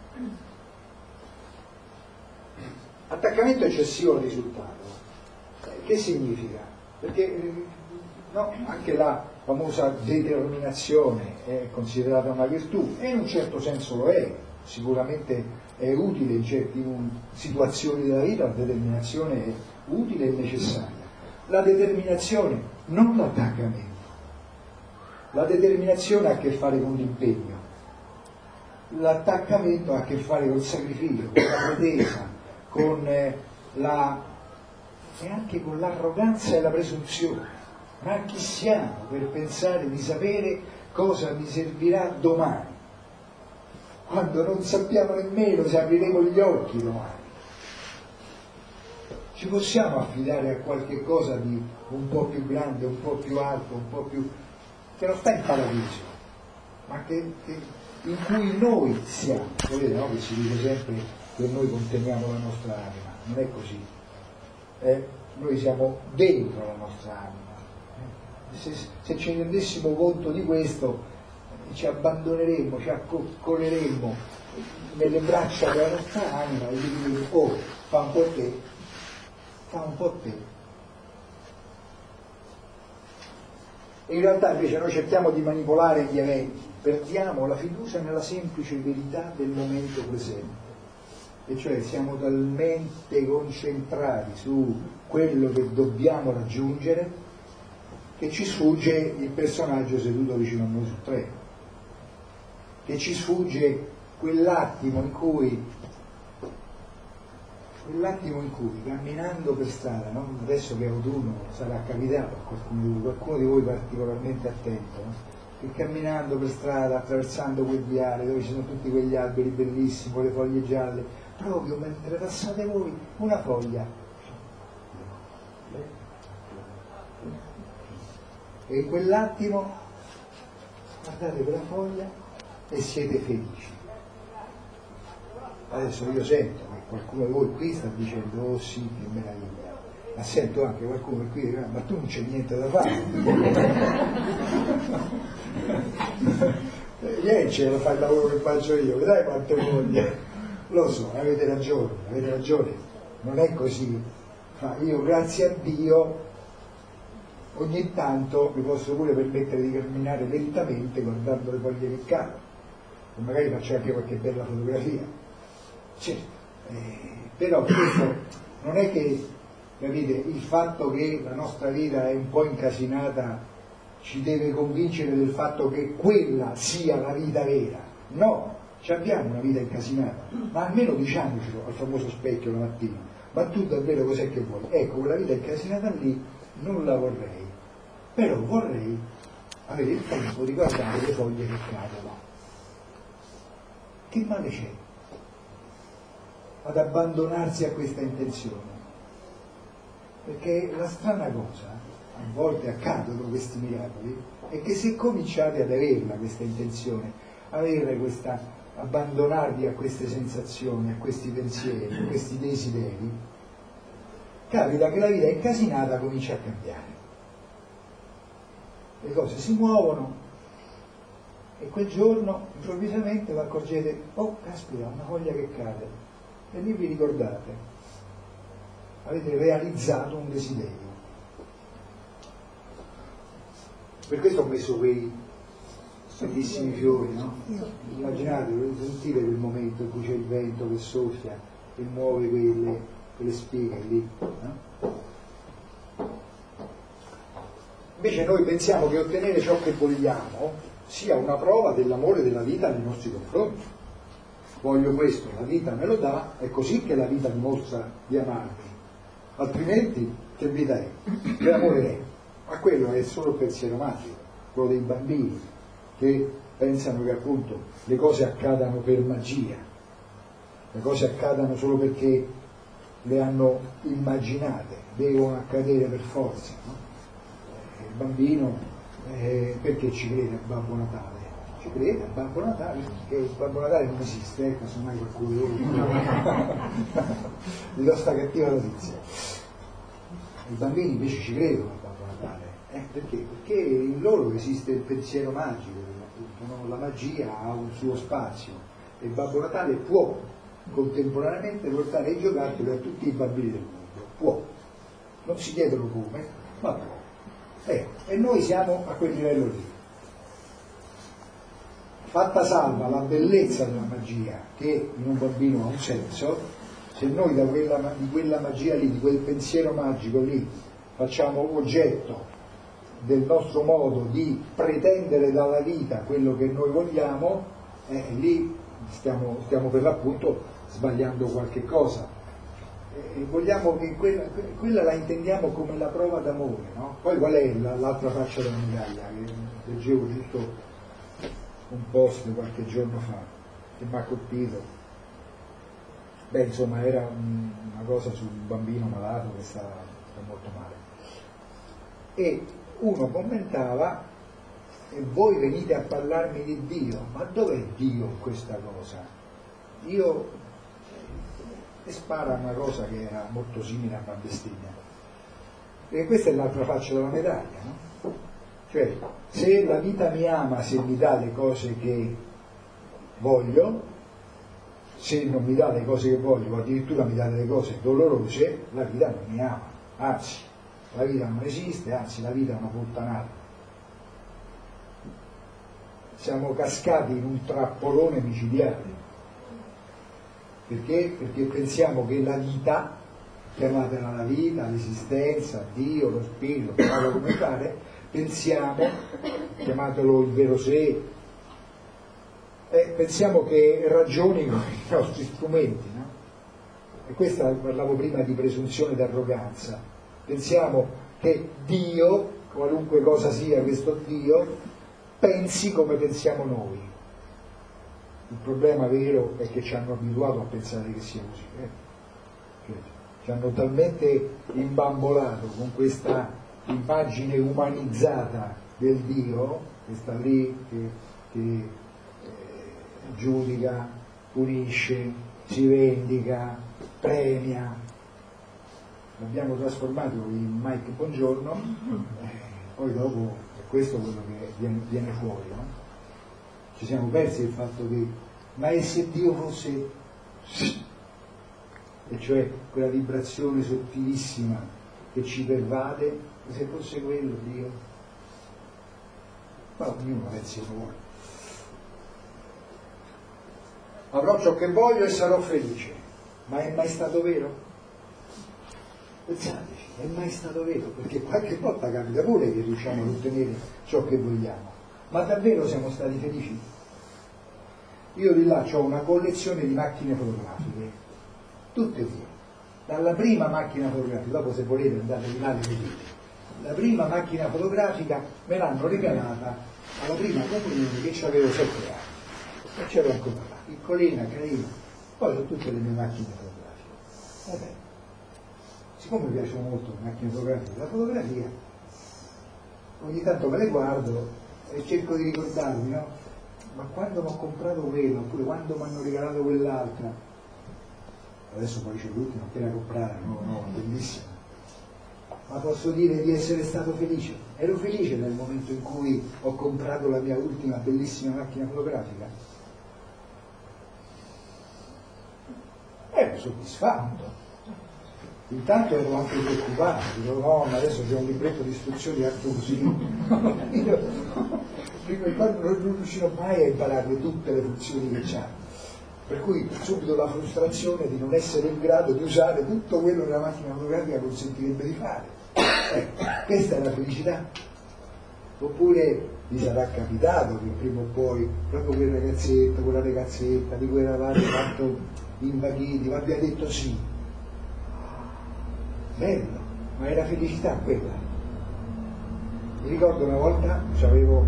Attaccamento eccessivo al risultato. Che significa? Perché no, anche la famosa determinazione è considerata una virtù e in un certo senso lo è, sicuramente è utile in certe situazioni della vita, la determinazione è utile e necessaria. La determinazione, non l'attaccamento. La determinazione ha a che fare con l'impegno, l'attaccamento ha a che fare col sacrificio, con la pretesa, con la e anche con l'arroganza e la presunzione. Ma chi siamo per pensare di sapere cosa mi servirà domani, quando non sappiamo nemmeno se apriremo gli occhi domani? Ci possiamo affidare a qualche cosa di un po' più grande, un po' più alto, un po' più... che non sta in paradiso, ma che, che, in cui noi siamo. Vedete, no? Che si dice sempre che noi conteniamo la nostra anima, non è così. Eh? Noi siamo dentro la nostra anima. Se, se ci rendessimo conto di questo, ci abbandoneremmo, ci accoccoleremmo nelle braccia della nostra anima e diremo: oh, fa un po' te, fa un po' te. E in realtà invece noi cerchiamo di manipolare gli eventi, perdiamo la fiducia nella semplice verità del momento presente, e cioè siamo talmente concentrati su quello che dobbiamo raggiungere che ci sfugge il personaggio seduto vicino a noi sul treno, che ci sfugge quell'attimo in cui quell'attimo in cui camminando per strada, no? Adesso che è autunno sarà capitato a qualcuno di voi, qualcuno di voi particolarmente attento, no? Che camminando per strada, attraversando quel viale dove ci sono tutti quegli alberi bellissimi con le foglie gialle, proprio mentre passate voi una foglia, e in quell'attimo guardate quella foglia e siete felici. Adesso io sento che qualcuno di voi qui sta dicendo oh sì, che meraviglia, ma sento anche qualcuno qui che dice ma tu non c'è niente da fare. Niente, lo fa il lavoro che faccio io, vedrai quante foglie. Lo so, avete ragione, avete ragione, non è così. Ma io grazie a Dio ogni tanto mi posso pure permettere di camminare lentamente guardando le foglie che cadono, e magari faccio anche qualche bella fotografia. Certo, eh, però questo non è che, capite, il fatto che la nostra vita è un po' incasinata ci deve convincere del fatto che quella sia la vita vera. No, ci abbiamo una vita incasinata, ma almeno diciamocelo al famoso specchio la mattina, ma tu davvero cos'è che vuoi? Ecco, quella vita incasinata lì non la vorrei, però vorrei avere il tempo di guardare le foglie che cadono. Che male c'è ad abbandonarsi a questa intenzione? Perché la strana cosa, a volte accadono questi miracoli, è che se cominciate ad averla questa intenzione, avere questa, abbandonarvi a queste sensazioni, a questi pensieri, a questi desideri, capita che la vita incasinata comincia a cambiare. Le cose si muovono e quel giorno improvvisamente vi accorgete, oh caspita, una foglia che cade, e lì vi ricordate, avete realizzato un desiderio. Per questo ho messo quei bellissimi fiori, no? Immaginate, dovete sentire quel momento in cui c'è il vento che soffia e muove quelle, quelle spighe lì, no? Invece noi pensiamo che ottenere ciò che vogliamo sia una prova dell'amore della vita nei nostri confronti. Voglio questo, la vita me lo dà, è così che la vita dimostra di amarmi, altrimenti che vita è? Che amore è? Ma quello è solo il pensiero magico, quello dei bambini che pensano che appunto le cose accadano per magia, le cose accadano solo perché le hanno immaginate, devono accadere per forza, no? Il bambino eh, perché ci crede a Babbo Natale? Ci crede a Babbo Natale, perché il Babbo Natale non esiste, ecco, se mai qualcuno gli do sta cattiva notizia. I bambini invece ci credono a Babbo Natale, eh, perché? Perché in loro esiste il pensiero magico, appunto, no? La magia ha un suo spazio e Babbo Natale può contemporaneamente portare i giocattoli a tutti i bambini del mondo, può, non si chiedono come, ma può. Eh, e noi siamo a quel livello lì. Fatta salva la bellezza della magia, che in un bambino ha un senso, se noi da quella, di quella magia lì, di quel pensiero magico lì, facciamo oggetto del nostro modo di pretendere dalla vita quello che noi vogliamo, eh, lì stiamo, stiamo per l'appunto sbagliando qualche cosa. E vogliamo che quella, quella la intendiamo come la prova d'amore, no? Poi qual è la, l'altra faccia della medaglia? Che leggevo giusto un post qualche giorno fa che mi ha colpito. Beh, insomma, era un, una cosa su un bambino malato che stava, stava molto male. E uno commentava: e voi venite a parlarmi di Dio, ma dov'è Dio in questa cosa? Io e spara una cosa che era molto simile a una bestemmia, perché questa è l'altra faccia della medaglia, no? Cioè, se la vita mi ama, se mi dà le cose che voglio, se non mi dà le cose che voglio, o addirittura mi dà delle cose dolorose, la vita non mi ama, anzi, la vita non esiste, anzi la vita è una puttanata. siamo cascati in un trappolone micidiale. Perché? Perché pensiamo che la vita, chiamatela la vita, l'esistenza, Dio, lo spirito, chiamatelo come pare, pensiamo, chiamatelo il vero sé, eh, pensiamo che ragioni con i nostri strumenti, no? E questa, parlavo prima di presunzione d'arroganza, pensiamo che Dio, qualunque cosa sia questo Dio, pensi come pensiamo noi. Il problema vero è che ci hanno abituato a pensare che sia così, eh? Cioè, ci hanno talmente imbambolato con questa immagine umanizzata del Dio, che sta lì, che, che eh, giudica, punisce, si vendica, premia. L'abbiamo trasformato in Mike Bongiorno, eh, poi dopo è questo quello che viene, viene fuori, no? Ci siamo persi il fatto che, ma e se Dio fosse, e cioè quella vibrazione sottilissima che ci pervade, se fosse quello Dio, ma ognuno pensi come vuole. Avrò ciò che voglio e sarò felice, ma è mai stato vero? Pensateci, è mai stato vero? Perché qualche volta capita pure che riusciamo ad ottenere ciò che vogliamo, ma davvero siamo stati felici? Io di là ho una collezione di macchine fotografiche, tutte e due, dalla prima macchina fotografica, dopo se volete andate di là e vedete, la prima macchina fotografica me l'hanno regalata alla prima comunione che avevo sette anni, e c'ero ancora là, piccolina, carina, poi sono tutte le mie macchine fotografiche. Vabbè. Siccome mi piacciono molto le macchine fotografiche, la fotografia, ogni tanto me le guardo e cerco di ricordarmi, no? Ma quando mi ho comprato quella, oppure quando mi hanno regalato quell'altra, adesso poi c'è l'ultima appena comprata, no, no, bellissima, ma posso dire di essere stato felice? Ero felice nel momento in cui ho comprato la mia ultima bellissima macchina fotografica? Ero soddisfatto. Intanto ero anche preoccupato, dicevo no, ma adesso c'è un libretto di istruzioni Artusi. Io non riuscirò mai a imparare tutte le funzioni che c'ha. Per cui subito la frustrazione di non essere in grado di usare tutto quello che la macchina fotografica consentirebbe di fare. Eh, questa è la felicità. Oppure vi sarà capitato che prima o poi proprio quel ragazzetto, quella ragazzetta di cui eravate fatto invaghiti, vi abbia detto sì. Bello, ma era felicità quella. Mi ricordo una volta, avevo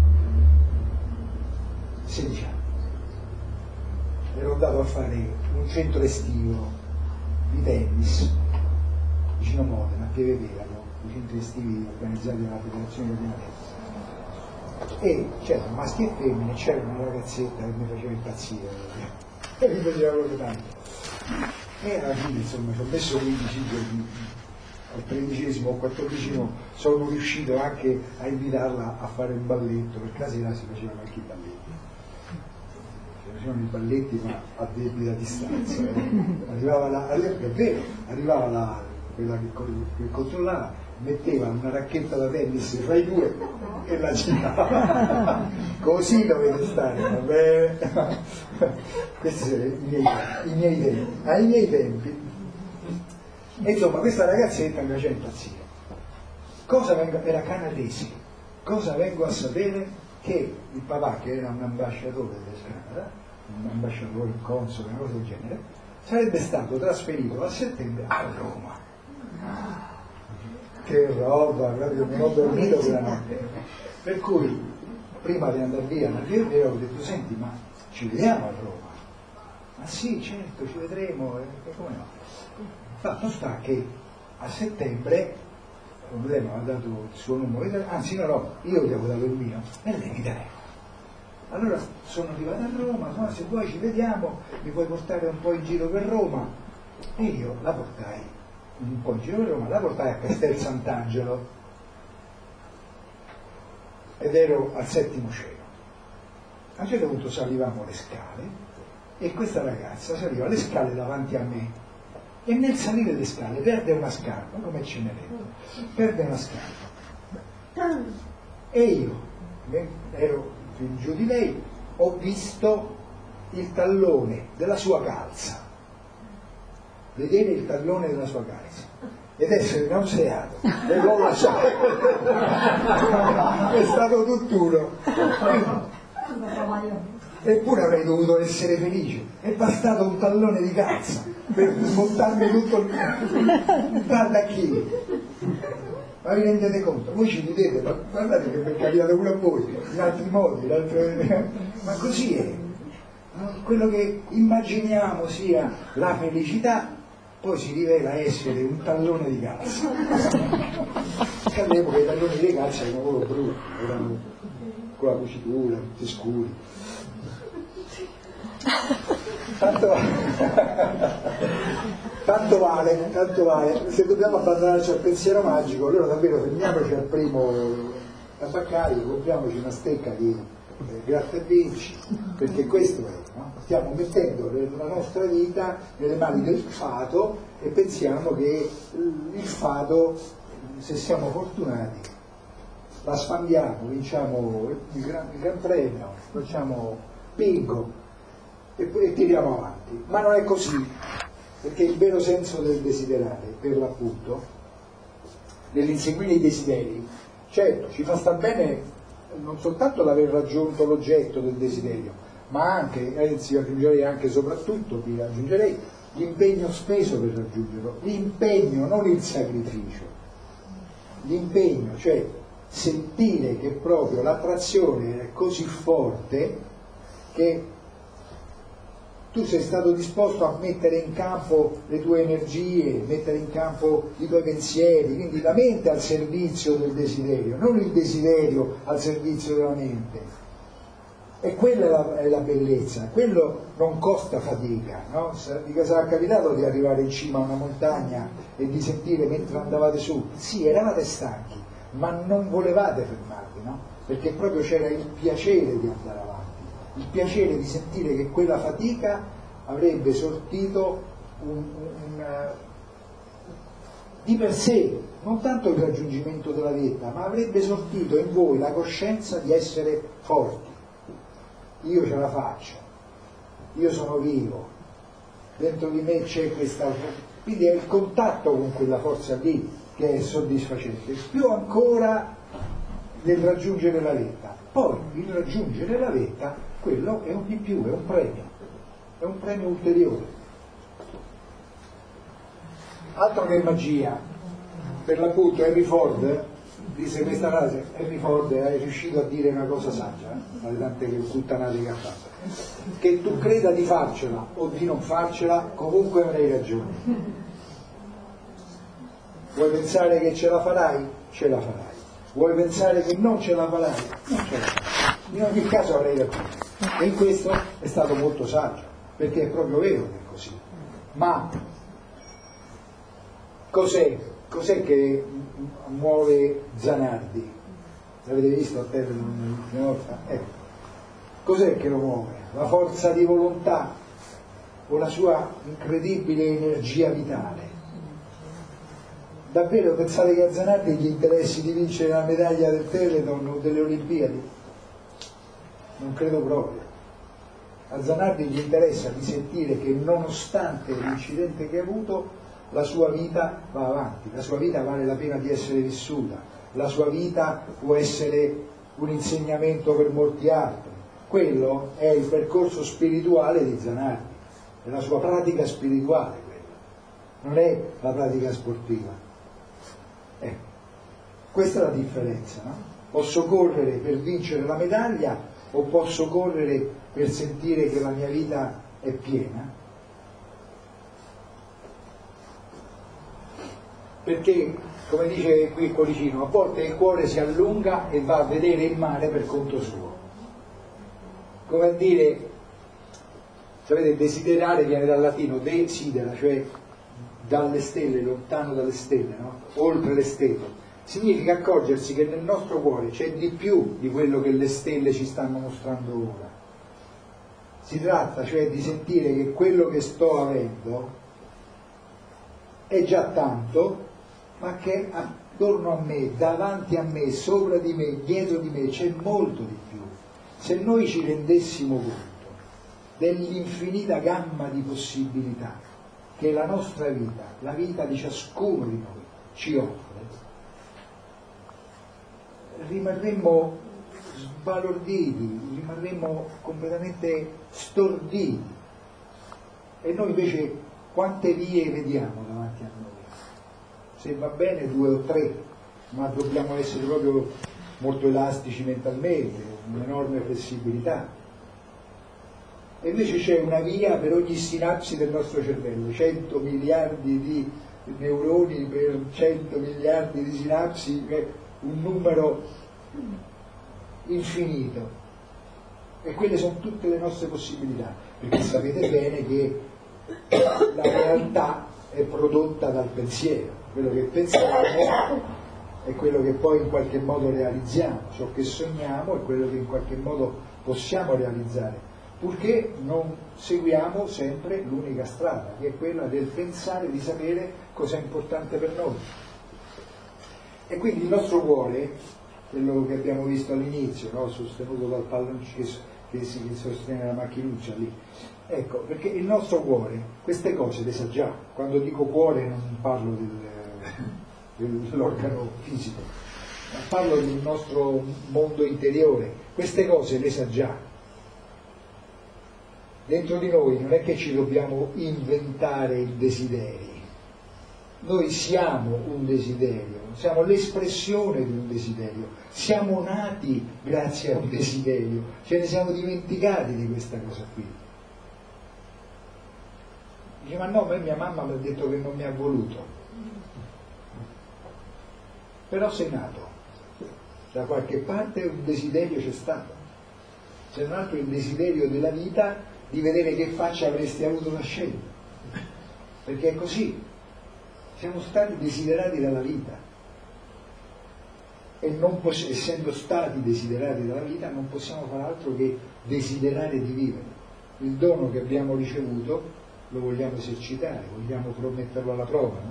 sedici anni, ero andato a fare un centro estivo di tennis vicino a Modena, a Pievepelagro, i centri estivi organizzati dalla Federazione Italiana Tennis, e c'erano maschi e femmine, c'era una ragazzetta che mi faceva impazzire e mi faceva proprio tanto. E alla fine, insomma, ci ho messo quindici giorni, al tredicesimo o quattordicesimo sono riuscito anche a invitarla a fare un balletto, perché la sera si facevano anche i balletti. Si facevano i balletti ma a debita distanza. Eh. Arrivava la, è vero, arrivava la, quella che, che controllava, metteva una racchetta da tennis fra i due e la girava. Così dovete stare, va bene? Questi sono i miei, i miei tempi. Ai miei tempi. E insomma, questa ragazzetta mi faceva impazzire. Cosa vengo, era canadese. Cosa vengo a sapere? Che il papà, che era un ambasciatore del Canada, un ambasciatore, un console, una cosa del genere, sarebbe stato trasferito a settembre a Roma. Che roba, proprio non ho dormito quella notte. Per cui, prima di andare via, io ho detto, senti, ma ci vediamo a Roma? Ma sì, certo, ci vedremo, e come no? Fatto sta che a settembre, lei mi ha dato il suo numero, anzi no, no, io gli avevo dato il mio, e lei mi telefono. Allora sono arrivato a Roma, no, se vuoi ci vediamo, mi puoi portare un po' in giro per Roma. E io la portai un po' in giro per Roma, la portai a Castel Sant'Angelo ed ero al settimo cielo. A un certo punto salivamo le scale e questa ragazza saliva le scale davanti a me e nel salire le scale perde una scarpa, come Cenerentola, perde una scarpa e io ero più in giù di lei, ho visto il tallone della sua calza, vedere il tallone della sua calza ed essere nauseato e l'ho lasciato. È stato tutt'uno, eppure avrei dovuto essere felice. È bastato un tallone di calza per buttarmi tutto il guarda chi. Ma vi rendete conto? Voi ci dite, ma guardate che mi è capitato pure a voi, in altri modi, in altre... ma così è. Quello che immaginiamo sia la felicità poi si rivela essere un tallone di calza. Che all'epoca i talloni di calza erano proprio brutti, erano con la cucitura, tutti scuri. Tanto, tanto vale, tanto vale, se dobbiamo abbandonarci al pensiero magico, allora davvero fermiamoci al primo tabaccaio, compriamoci una stecca di eh, gratta e vinci, perché questo è, no? Stiamo mettendo la nostra vita nelle mani del fato e pensiamo che il fato, se siamo fortunati, la sfandiamo, vinciamo il gran, il gran premio, facciamo bingo e, e tiriamo avanti. Ma non è così, perché il vero senso del desiderare, per l'appunto, nell'inseguire i desideri, certo ci fa star bene non soltanto l'aver raggiunto l'oggetto del desiderio, ma anche, anzi aggiungerei anche soprattutto, vi aggiungerei l'impegno speso per raggiungerlo, l'impegno, non il sacrificio, l'impegno, cioè sentire che proprio l'attrazione è così forte che tu sei stato disposto a mettere in campo le tue energie, mettere in campo i tuoi pensieri, quindi la mente al servizio del desiderio, non il desiderio al servizio della mente. E quella è la, è la bellezza, quello non costa fatica, no? Vi sarà capitato di arrivare in cima a una montagna e di sentire mentre andavate su, sì, eravate stanchi, ma non volevate fermarvi, no? Perché proprio c'era il piacere di andare avanti, il piacere di sentire che quella fatica avrebbe sortito un, un, un, di per sé, non tanto il raggiungimento della vetta, ma avrebbe sortito in voi la coscienza di essere forti. Io ce la faccio, io sono vivo, dentro di me c'è questa, quindi è il contatto con quella forza lì che è soddisfacente, più ancora del raggiungere la vetta. Poi il raggiungere la vetta, quello è un di più, è un premio, è un premio ulteriore. Altro che magia, per l'appunto Henry Ford disse questa frase, Henry Ford è riuscito a dire una cosa saggia, eh? dalle tante puttanate che ha fatto, che tu creda di farcela o di non farcela, comunque avrai ragione. Vuoi pensare che ce la farai? Ce la farai. Vuoi pensare che non ce la farai? Non ce la farai. In ogni caso avrai ragione. E in questo è stato molto saggio, perché è proprio vero che è così. Ma cos'è? Cos'è che muove Zanardi? L'avete visto a terra l'ultima volta? Ecco. Cos'è che lo muove? La forza di volontà o la sua incredibile energia vitale? Davvero pensate che a Zanardi gli interessi di vincere la medaglia del Teleton o delle Olimpiadi? Non credo proprio. A Zanardi gli interessa di sentire che nonostante l'incidente che ha avuto, la sua vita va avanti, la sua vita vale la pena di essere vissuta, la sua vita può essere un insegnamento per molti altri. Quello è il percorso spirituale di Zanardi, è la sua pratica spirituale quella, non è la pratica sportiva. Eh, questa è la differenza, no? Posso correre per vincere la medaglia o posso correre per sentire che la mia vita è piena? Perché, come dice qui il cuoricino, a volte il cuore si allunga e va a vedere il mare per conto suo. Come a dire, sapete, desiderare viene dal latino desidera, cioè dalle stelle, lontano dalle stelle, no? Oltre le stelle. Significa accorgersi che nel nostro cuore c'è di più di quello che le stelle ci stanno mostrando ora. Si tratta cioè di sentire che quello che sto avendo è già tanto, ma che attorno a me, davanti a me, sopra di me, dietro di me c'è molto di più. Se noi ci rendessimo conto dell'infinita gamma di possibilità che la nostra vita, la vita di ciascuno di noi ci offre, rimarremmo sbalorditi, rimarremmo completamente storditi. E noi invece quante vie vediamo davanti a noi? Se va bene due o tre, ma dobbiamo essere proprio molto elastici mentalmente, un'enorme flessibilità. E invece c'è una via per ogni sinapsi del nostro cervello, cento miliardi di neuroni per cento miliardi di sinapsi, un numero infinito. E quelle sono tutte le nostre possibilità, perché sapete bene che la realtà è prodotta dal pensiero, quello che pensiamo è quello che poi in qualche modo realizziamo, ciò che sogniamo è quello che in qualche modo possiamo realizzare, purché non seguiamo sempre l'unica strada, che è quella del pensare di sapere cosa è importante per noi. E quindi il nostro cuore, quello che abbiamo visto all'inizio, no? Sostenuto dal palloncino che si che sostiene la macchinuccia lì, ecco, perché il nostro cuore queste cose le sa già. Quando dico cuore non parlo del, dell'organo fisico, ma parlo del nostro mondo interiore, queste cose le sa già. Dentro di noi non è che ci dobbiamo inventare il desiderio, noi siamo un desiderio, siamo l'espressione di un desiderio, siamo nati grazie a un desiderio, ce ne siamo dimenticati di questa cosa qui. Dice, ma no, mia mamma mi ha detto che non mi ha voluto, però sei nato, da qualche parte un desiderio c'è stato, se non altro il desiderio della vita di vedere che faccia avresti avuto nascendo, perché è così. Siamo stati desiderati dalla vita e non poss- essendo stati desiderati dalla vita non possiamo fare altro che desiderare di vivere. Il dono che abbiamo ricevuto lo vogliamo esercitare, vogliamo metterlo alla prova, no?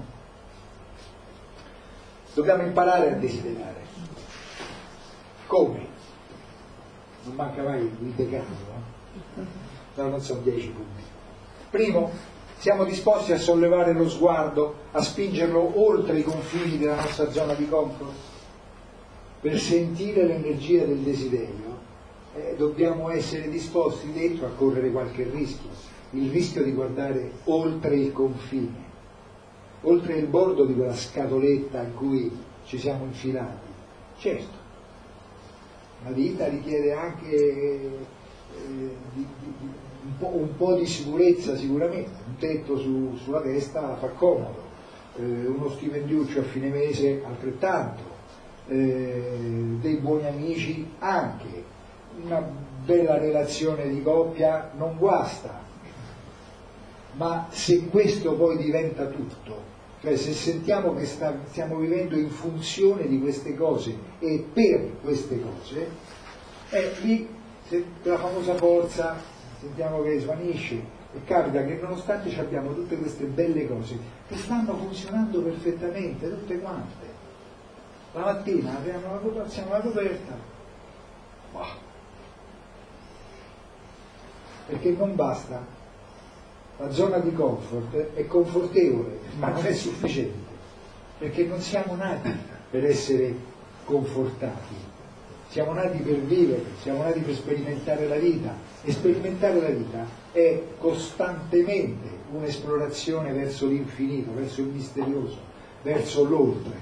Dobbiamo imparare a desiderare. Come? Non manca mai il decano, no? No, non sono dieci punti. Primo, siamo disposti a sollevare lo sguardo, a spingerlo oltre i confini della nostra zona di comfort? Per sentire l'energia del desiderio eh, dobbiamo essere disposti dentro a correre qualche rischio, il rischio di guardare oltre il confine, oltre il bordo di quella scatoletta in cui ci siamo infilati. Certo, la vita richiede anche eh, di, di, di, Un po', un po' di sicurezza sicuramente, un tetto su, sulla testa fa comodo, eh, uno stipendiuccio a fine mese altrettanto, eh, dei buoni amici anche, una bella relazione di coppia non guasta, ma se questo poi diventa tutto, cioè se sentiamo che sta, stiamo vivendo in funzione di queste cose e per queste cose, è lì la famosa forza, sentiamo che svanisce e capita che nonostante ci abbiamo tutte queste belle cose che stanno funzionando perfettamente, tutte quante, la mattina apriamo la coperta, alziamo la coperta, wow. Perché non basta, la zona di comfort è confortevole ma non è sufficiente, perché non siamo nati per essere confortati, siamo nati per vivere, siamo nati per sperimentare la vita, e sperimentare la vita è costantemente un'esplorazione verso l'infinito, verso il misterioso, verso l'oltre.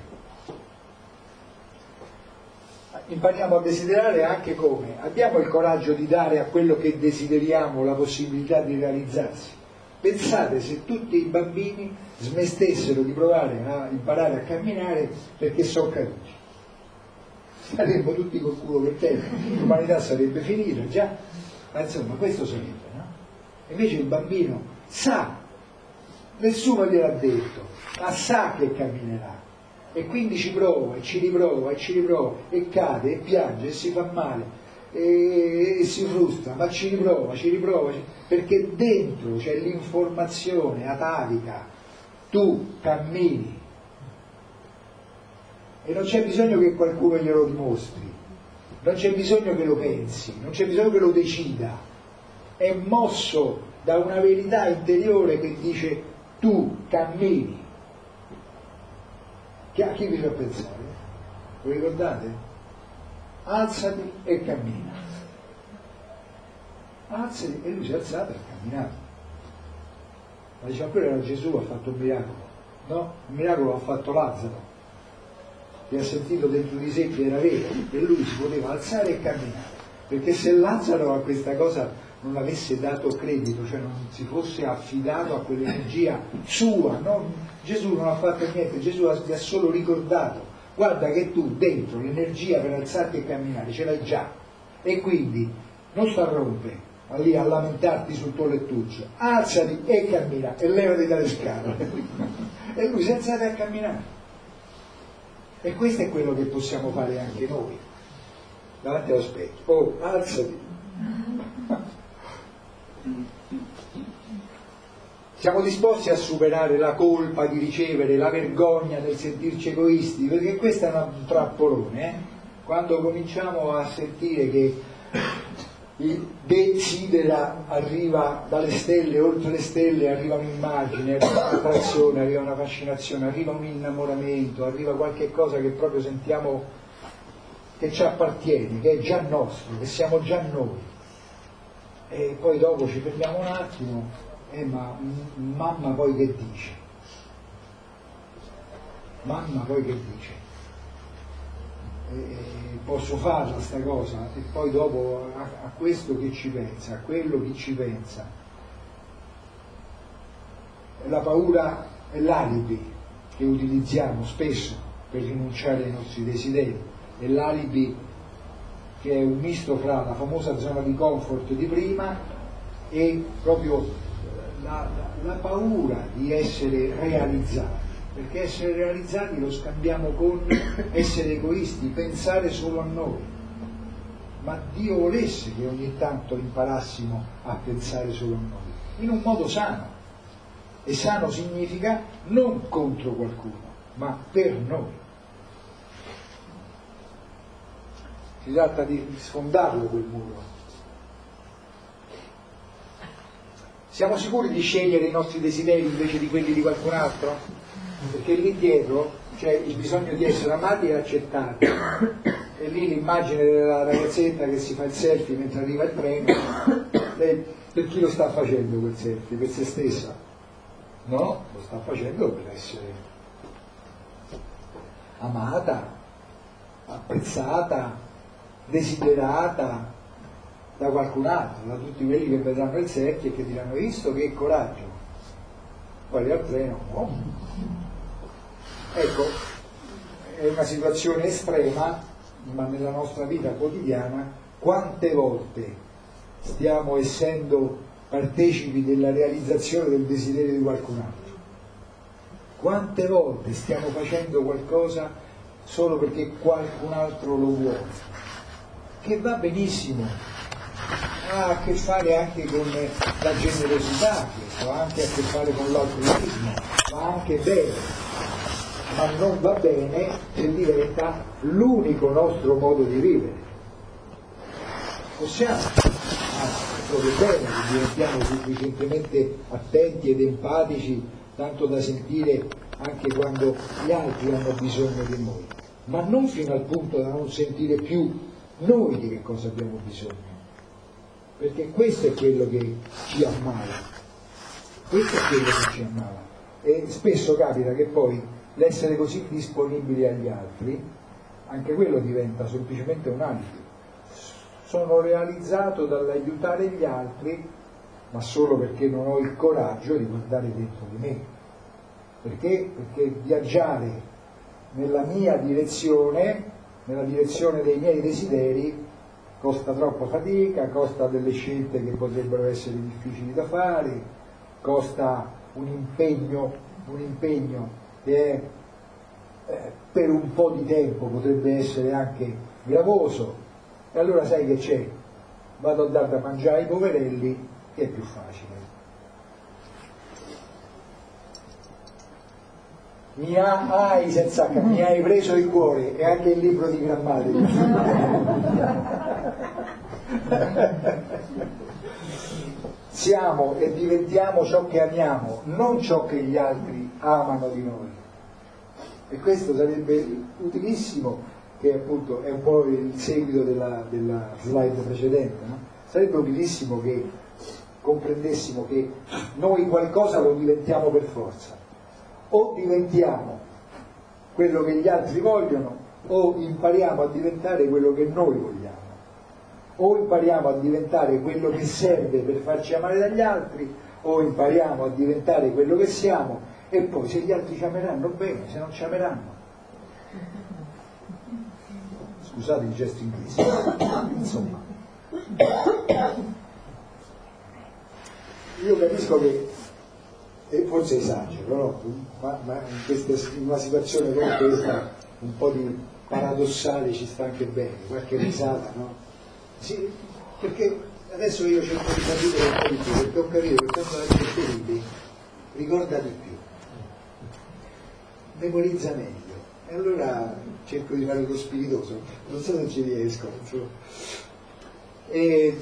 Impariamo a desiderare anche come? Abbiamo il coraggio di dare a quello che desideriamo la possibilità di realizzarsi. Pensate se tutti i bambini smettessero di provare a imparare a camminare perché sono caduti. Saremmo tutti col culo per terra, l'umanità sarebbe finita già, ma insomma questo sarebbe, no? Invece il bambino sa, nessuno gliel'ha detto, ma sa che camminerà e quindi ci prova e ci riprova e ci riprova e cade e piange e si fa male e, e si frustra, ma ci riprova, ci riprova, perché dentro c'è l'informazione atavica, tu cammini. E non c'è bisogno che qualcuno glielo dimostri, non c'è bisogno che lo pensi, non c'è bisogno che lo decida, è mosso da una verità interiore che dice tu cammini. A chi vi fa pensare? Lo ricordate? Alzati e cammina. Alzati, e lui si è alzato e ha camminato. Ma diciamo, quello era Gesù, ha fatto un miracolo. No? Il miracolo l'ha fatto Lazzaro, che ha sentito dentro di sé che era vero, che lui si poteva alzare e camminare. Perché se Lazzaro a questa cosa non avesse dato credito, cioè non si fosse affidato a quell'energia sua, no? Gesù non ha fatto niente, Gesù ti ha solo ricordato, guarda che tu dentro l'energia per alzarti e camminare ce l'hai già, e quindi non sta a rompere, a lì a lamentarti sul tuo lettuccio, alzati e cammina e levati dalle scale. E lui si è alzato a camminare. E questo è quello che possiamo fare anche noi davanti allo specchio. Oh, alzati. Siamo disposti a superare la colpa di ricevere, la vergogna del sentirci egoisti, perché questo è un trappolone, eh? Quando cominciamo a sentire che il desidera arriva dalle stelle, oltre le stelle arriva un'immagine, arriva un'attrazione, arriva una fascinazione, arriva un innamoramento, arriva qualche cosa che proprio sentiamo che ci appartiene, che è già nostro, che siamo già noi, e poi dopo ci fermiamo un attimo. Eh, ma mamma poi che dice? Mamma poi che dice? Eh, posso farla sta cosa? E poi dopo a, a questo che ci pensa, a quello che ci pensa. La paura è l'alibi che utilizziamo spesso per rinunciare ai nostri desideri, è l'alibi che è un misto fra la famosa zona di comfort di prima e proprio La, la, la paura di essere realizzati, perché essere realizzati lo scambiamo con essere egoisti, pensare solo a noi. Ma Dio volesse che ogni tanto imparassimo a pensare solo a noi, in un modo sano. E sano significa non contro qualcuno, ma per noi. Si tratta di sfondarlo quel muro. Siamo sicuri di scegliere i nostri desideri invece di quelli di qualcun altro? Perché lì dietro c'è il bisogno di essere amati e accettati. E lì l'immagine della ragazzetta che si fa il selfie mentre arriva il treno, lei, per chi lo sta facendo quel selfie? Per se stessa? No, lo sta facendo per essere amata, apprezzata, desiderata da qualcun altro, da tutti quelli che vedranno il selfie e che diranno visto che coraggio, poi al treno, oh. Ecco, è una situazione estrema, ma nella nostra vita quotidiana quante volte stiamo essendo partecipi della realizzazione del desiderio di qualcun altro, quante volte stiamo facendo qualcosa solo perché qualcun altro lo vuole, che va benissimo, ha a che fare anche con la generosità, questo ha anche a che fare con l'altruismo, va anche bene, ma non va bene se diventa l'unico nostro modo di vivere. Possiamo, anzi, proprio bene che diventiamo sufficientemente attenti ed empatici, tanto da sentire anche quando gli altri hanno bisogno di noi, ma non fino al punto da non sentire più noi di che cosa abbiamo bisogno. Perché questo è quello che ci ammala, questo è quello che ci ammala. E spesso capita che poi l'essere così disponibili agli altri, anche quello diventa semplicemente un alibi. Sono realizzato dall'aiutare gli altri, ma solo perché non ho il coraggio di guardare dentro di me. Perché? Perché viaggiare nella mia direzione, nella direzione dei miei desideri, costa troppa fatica, costa delle scelte che potrebbero essere difficili da fare, costa un impegno, un impegno che è, eh, per un po' di tempo potrebbe essere anche gravoso, e allora sai che c'è? Vado a dare da mangiare ai poverelli, che è più facile. mi ha, hai senza H, mi hai preso il cuore, e anche il libro di grammatica. Siamo e diventiamo ciò che amiamo, non ciò che gli altri amano di noi. E questo sarebbe utilissimo, che appunto è un po' il seguito della, della slide precedente, no? Sarebbe utilissimo che comprendessimo che noi qualcosa lo diventiamo per forza. O diventiamo quello che gli altri vogliono, o impariamo a diventare quello che noi vogliamo. O impariamo a diventare quello che serve per farci amare dagli altri, o impariamo a diventare quello che siamo, e poi se gli altri ci ameranno bene, se non ci ameranno. Scusate il gesto inglese. Insomma, io capisco che, e forse esagero, no? ma, ma in, questa, in una situazione come questa un po' di paradossale ci sta anche bene, qualche risata, no? Sì, perché adesso io cerco di capire un po' di più, perché ho capito che quando la gente ride ricorda di più, memorizza meglio, e allora cerco di fare lo spiritoso, non so se ci riesco, insomma. E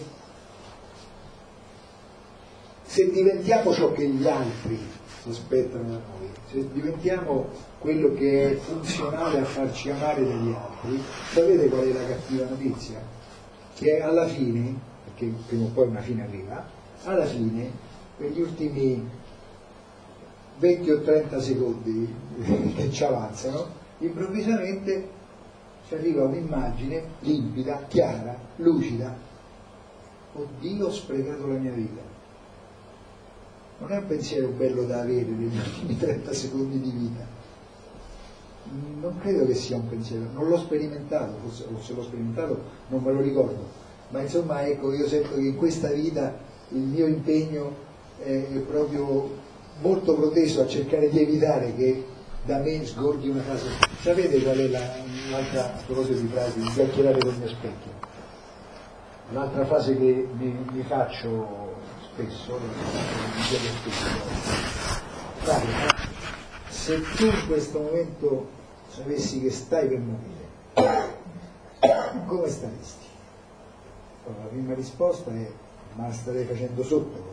se diventiamo ciò che gli altri aspettano da noi, se diventiamo quello che è funzionale a farci amare dagli altri, sapete qual è la cattiva notizia? Che alla fine, perché prima o poi una fine arriva, alla fine, per gli ultimi venti o trenta secondi che ci avanzano, improvvisamente ci arriva un'immagine limpida, chiara, lucida. Oddio, ho sprecato la mia vita. Non è un pensiero bello da avere negli ultimi trenta secondi di vita. Non credo che sia un pensiero, non l'ho sperimentato, forse o se l'ho sperimentato non me lo ricordo, ma insomma ecco, io sento che in questa vita il mio impegno è proprio molto proteso a cercare di evitare che da me sgorghi una frase. Sapete qual è la, un'altra cosa di frase, di chiacchierare con il mio specchio? Un'altra frase che mi, mi faccio spesso, mi chiedo spesso, Fabio, se tu in questo momento sapessi che stai per morire, come staresti? Allora, la prima risposta è: ma la starei facendo sotto.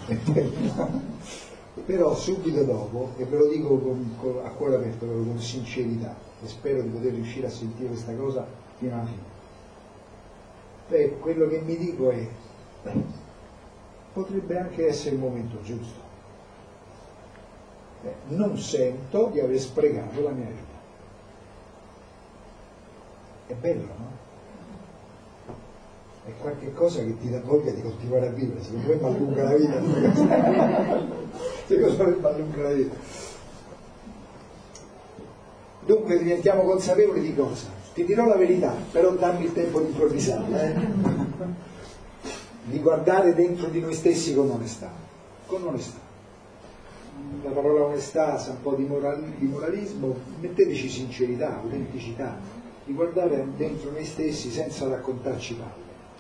Però subito dopo, e ve lo dico con, con, a cuore aperto, però con sincerità, e spero di poter riuscire a sentire questa cosa fino alla fine, beh, quello che mi dico è: beh, potrebbe anche essere il momento giusto. Non sento di aver sprecato la mia vita. È bello, no? È qualche cosa che ti dà voglia di continuare a vivere. Secondo me mi allunga la vita. Secondo me mi allunga la vita. Dunque diventiamo consapevoli di cosa? Ti dirò la verità, però dammi il tempo di improvvisare, eh? Di guardare dentro di noi stessi con onestà. Con onestà. La parola onestà sa un po' di, moral, di moralismo, metteteci sincerità, autenticità, di guardare dentro noi stessi senza raccontarci palle,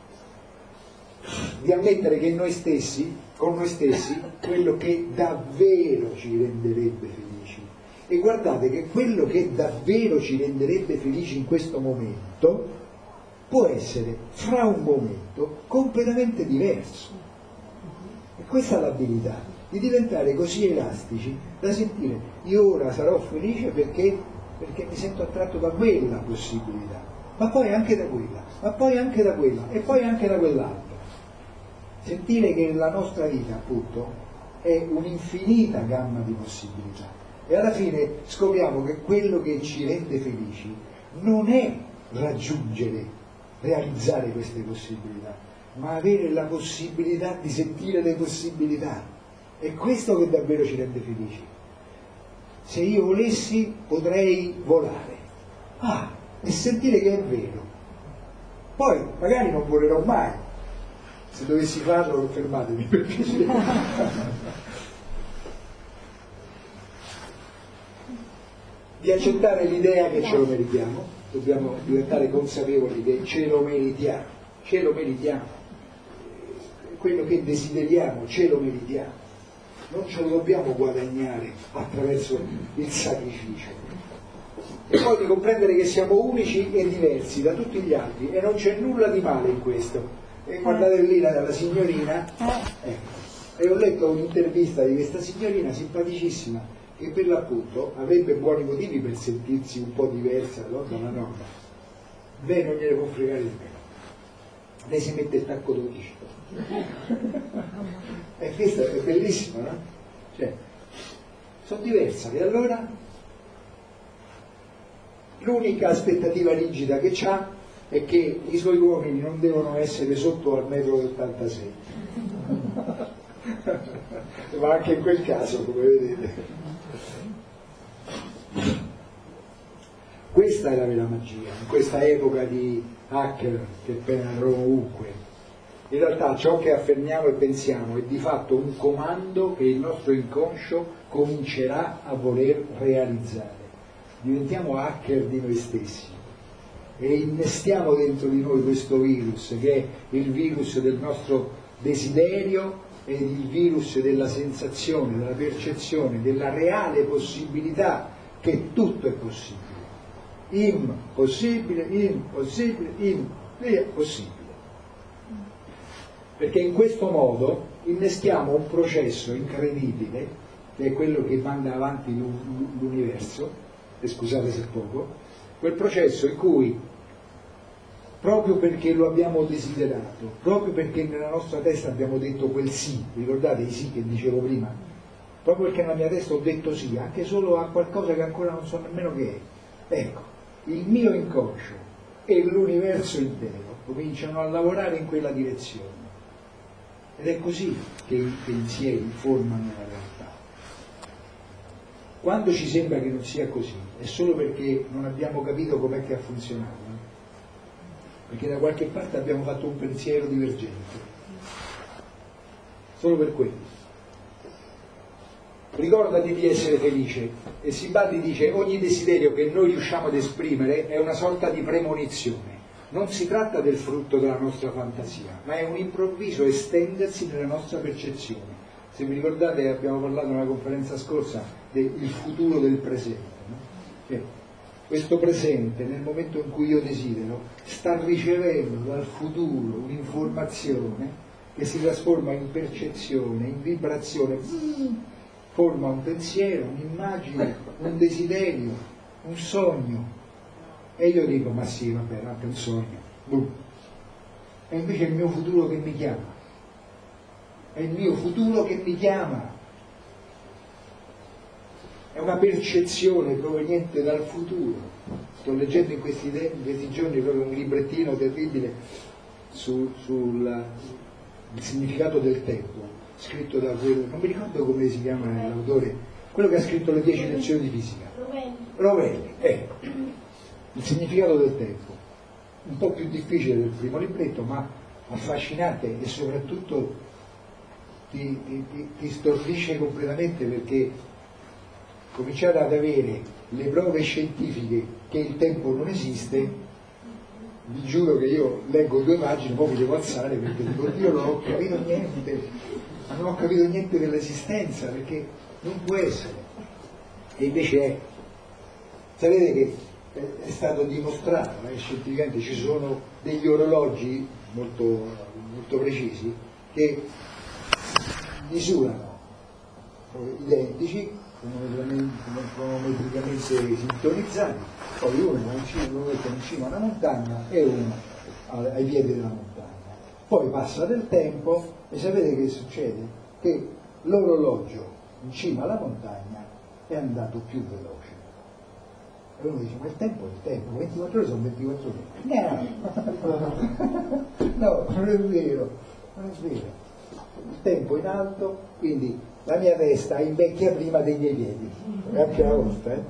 di ammettere che noi stessi, con noi stessi, quello che davvero ci renderebbe felici. E guardate che quello che davvero ci renderebbe felici in questo momento può essere fra un momento completamente diverso. E questa è l'abilità di diventare così elastici da sentire: io ora sarò felice perché, perché mi sento attratto da quella possibilità, ma poi anche da quella, ma poi anche da quella, e poi anche da quell'altra. Sentire che la nostra vita, appunto, è un'infinita gamma di possibilità, e alla fine scopriamo che quello che ci rende felici non è raggiungere, realizzare queste possibilità, ma avere la possibilità di sentire le possibilità. È questo che davvero ci rende felici. Se io volessi potrei volare, ah, e sentire che è vero. Poi magari non volerò mai, se dovessi farlo fermatemi per piacere. Di accettare l'idea che ce lo meritiamo, dobbiamo diventare consapevoli che ce lo meritiamo, ce lo meritiamo, quello che desideriamo ce lo meritiamo. non ce lo dobbiamo guadagnare attraverso il sacrificio. E poi di comprendere che siamo unici e diversi da tutti gli altri, e non c'è nulla di male in questo. E guardate lì la, la signorina, ecco, e ho letto un'intervista di questa signorina simpaticissima, che per l'appunto avrebbe buoni motivi per sentirsi un po' diversa dalla norma. Lei non gliene può fregare di meno. Lei si mette il tacco dodici. E questo è bellissimo, no? Cioè, sono diversa, e allora l'unica aspettativa rigida che c'ha è che i suoi uomini non devono essere sotto al metro ottantasei. Ma anche in quel caso, come vedete, questa è la vera magia, in questa epoca di hacker che penetrano ovunque. In realtà ciò che affermiamo e pensiamo è di fatto un comando che il nostro inconscio comincerà a voler realizzare. Diventiamo hacker di noi stessi e innestiamo dentro di noi questo virus, che è il virus del nostro desiderio e il virus della sensazione, della percezione, della reale possibilità che tutto è possibile. Impossibile, impossibile, impossibile. Perché in questo modo inneschiamo un processo incredibile, che è quello che manda avanti l'universo, e scusate se poco, quel processo in cui, proprio perché lo abbiamo desiderato, proprio perché nella nostra testa abbiamo detto quel sì, ricordate i sì che dicevo prima? Proprio perché nella mia testa ho detto sì, anche solo a qualcosa che ancora non so nemmeno che è. Ecco, il mio inconscio e l'universo intero cominciano a lavorare in quella direzione. Ed è così che i pensieri formano la realtà. Quando ci sembra che non sia così, è solo perché non abbiamo capito com'è che ha funzionato, eh? Perché da qualche parte abbiamo fatto un pensiero divergente. Solo per quello. Ricordati di essere felice. E Sibatti dice: ogni desiderio che noi riusciamo ad esprimere è una sorta di premonizione. Non si tratta del frutto della nostra fantasia, ma è un improvviso estendersi nella nostra percezione. Se vi ricordate, abbiamo parlato nella conferenza scorsa del futuro del presente, no? Che questo presente, nel momento in cui io desidero, sta ricevendo dal futuro un'informazione che si trasforma in percezione, in vibrazione, forma un pensiero, un'immagine, un desiderio, un sogno. E io dico: ma sì, vabbè, era anche un sogno. Boom. E invece è il mio futuro che mi chiama. È il mio futuro che mi chiama. È una percezione proveniente dal futuro. Sto leggendo in questi, in questi giorni proprio un librettino terribile sul, sul il significato del tempo, scritto da quello, non mi ricordo come si chiama l'autore, quello che ha scritto le dieci lezioni di fisica. Rovelli. Rovelli, ecco. Il significato del tempo, un po' più difficile del primo libretto, ma affascinante, e soprattutto ti, ti, ti stordisce completamente, perché cominciate ad avere le prove scientifiche che il tempo non esiste. Vi giuro che io leggo due pagine, poi mi devo alzare perché dico: io non ho capito niente, ma non ho capito niente dell'esistenza, perché non può essere. E invece è. Sapete che è stato dimostrato, eh, scientificamente ci sono degli orologi molto, molto precisi che misurano identici, cronometricamente sintonizzati, poi uno lo mettono in cima a una montagna e uno ai piedi della montagna. Poi passa del tempo e sapete che succede? Che l'orologio in cima alla montagna è andato più veloce. E uno dice: ma il tempo è il tempo, ventiquattro ore sono ventiquattro ore. No, no, non è vero, non è vero. Il tempo è in alto, quindi la mia testa invecchia prima dei miei piedi. È anche la vostra, eh?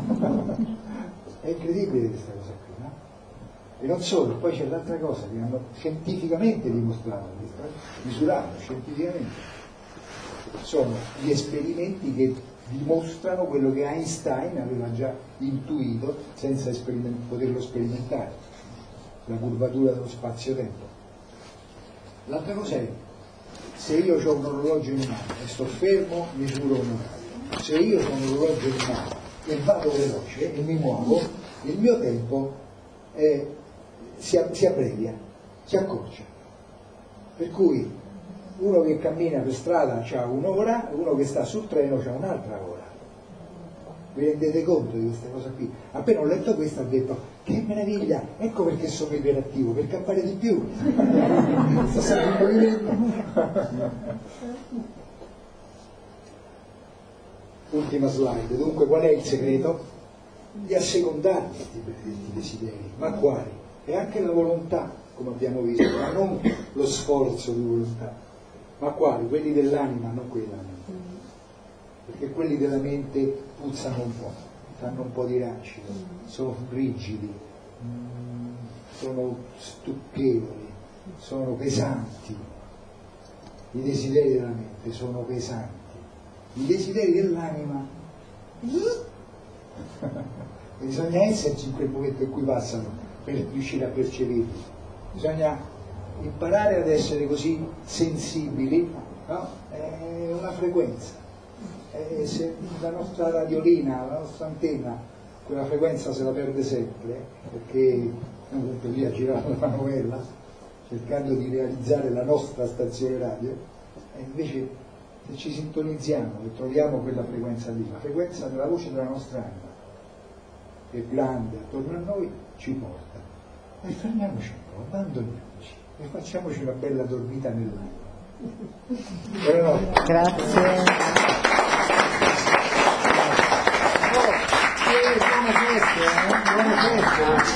È incredibile questa cosa qui, no? E non solo, poi c'è l'altra cosa che hanno scientificamente dimostrato, misurato scientificamente. Sono gli esperimenti che dimostrano quello che Einstein aveva già intuito senza esperiment- poterlo sperimentare, la curvatura dello spazio-tempo. L'altra cosa è, se io ho un orologio in mano e sto fermo, misuro un orario. Se io ho un orologio in mano e vado veloce e mi muovo, il mio tempo è, si, si abbrevia, si accorcia. Per cui uno che cammina per strada ha un'ora, uno che sta sul treno ha un'altra ora. Vi rendete conto di questa cosa qui? Appena ho letto questo ho detto, che meraviglia, ecco perché sono iperattivo, per campare di più. Sto sempre in movimento. Ultima slide. Dunque, qual è il segreto? Di assecondare questi benedetti desideri. Ma quali? E anche la volontà, come abbiamo visto, ma non lo sforzo di volontà. Ma quali? Quelli dell'anima, non quelli della mente. Perché quelli della mente puzzano un po', danno un po' di racido, sono rigidi, sono stucchevoli, sono pesanti. I desideri della mente sono pesanti. I desideri dell'anima bisogna esserci in quel momento in cui passano per riuscire a percepirli. Bisogna imparare ad essere così sensibili, no? È una frequenza. E se la nostra radiolina, la nostra antenna, quella frequenza se la perde sempre, perché siamo sempre lì a girare la manovella cercando di realizzare la nostra stazione radio, e invece se ci sintonizziamo e troviamo quella frequenza lì, la frequenza della voce della nostra anima, che è grande attorno a noi, ci porta. E fermiamoci un po', abbandoniamoci e facciamoci una bella dormita nell'anima. Buonanotte. Grazie. Buone feste, eh? Buone feste.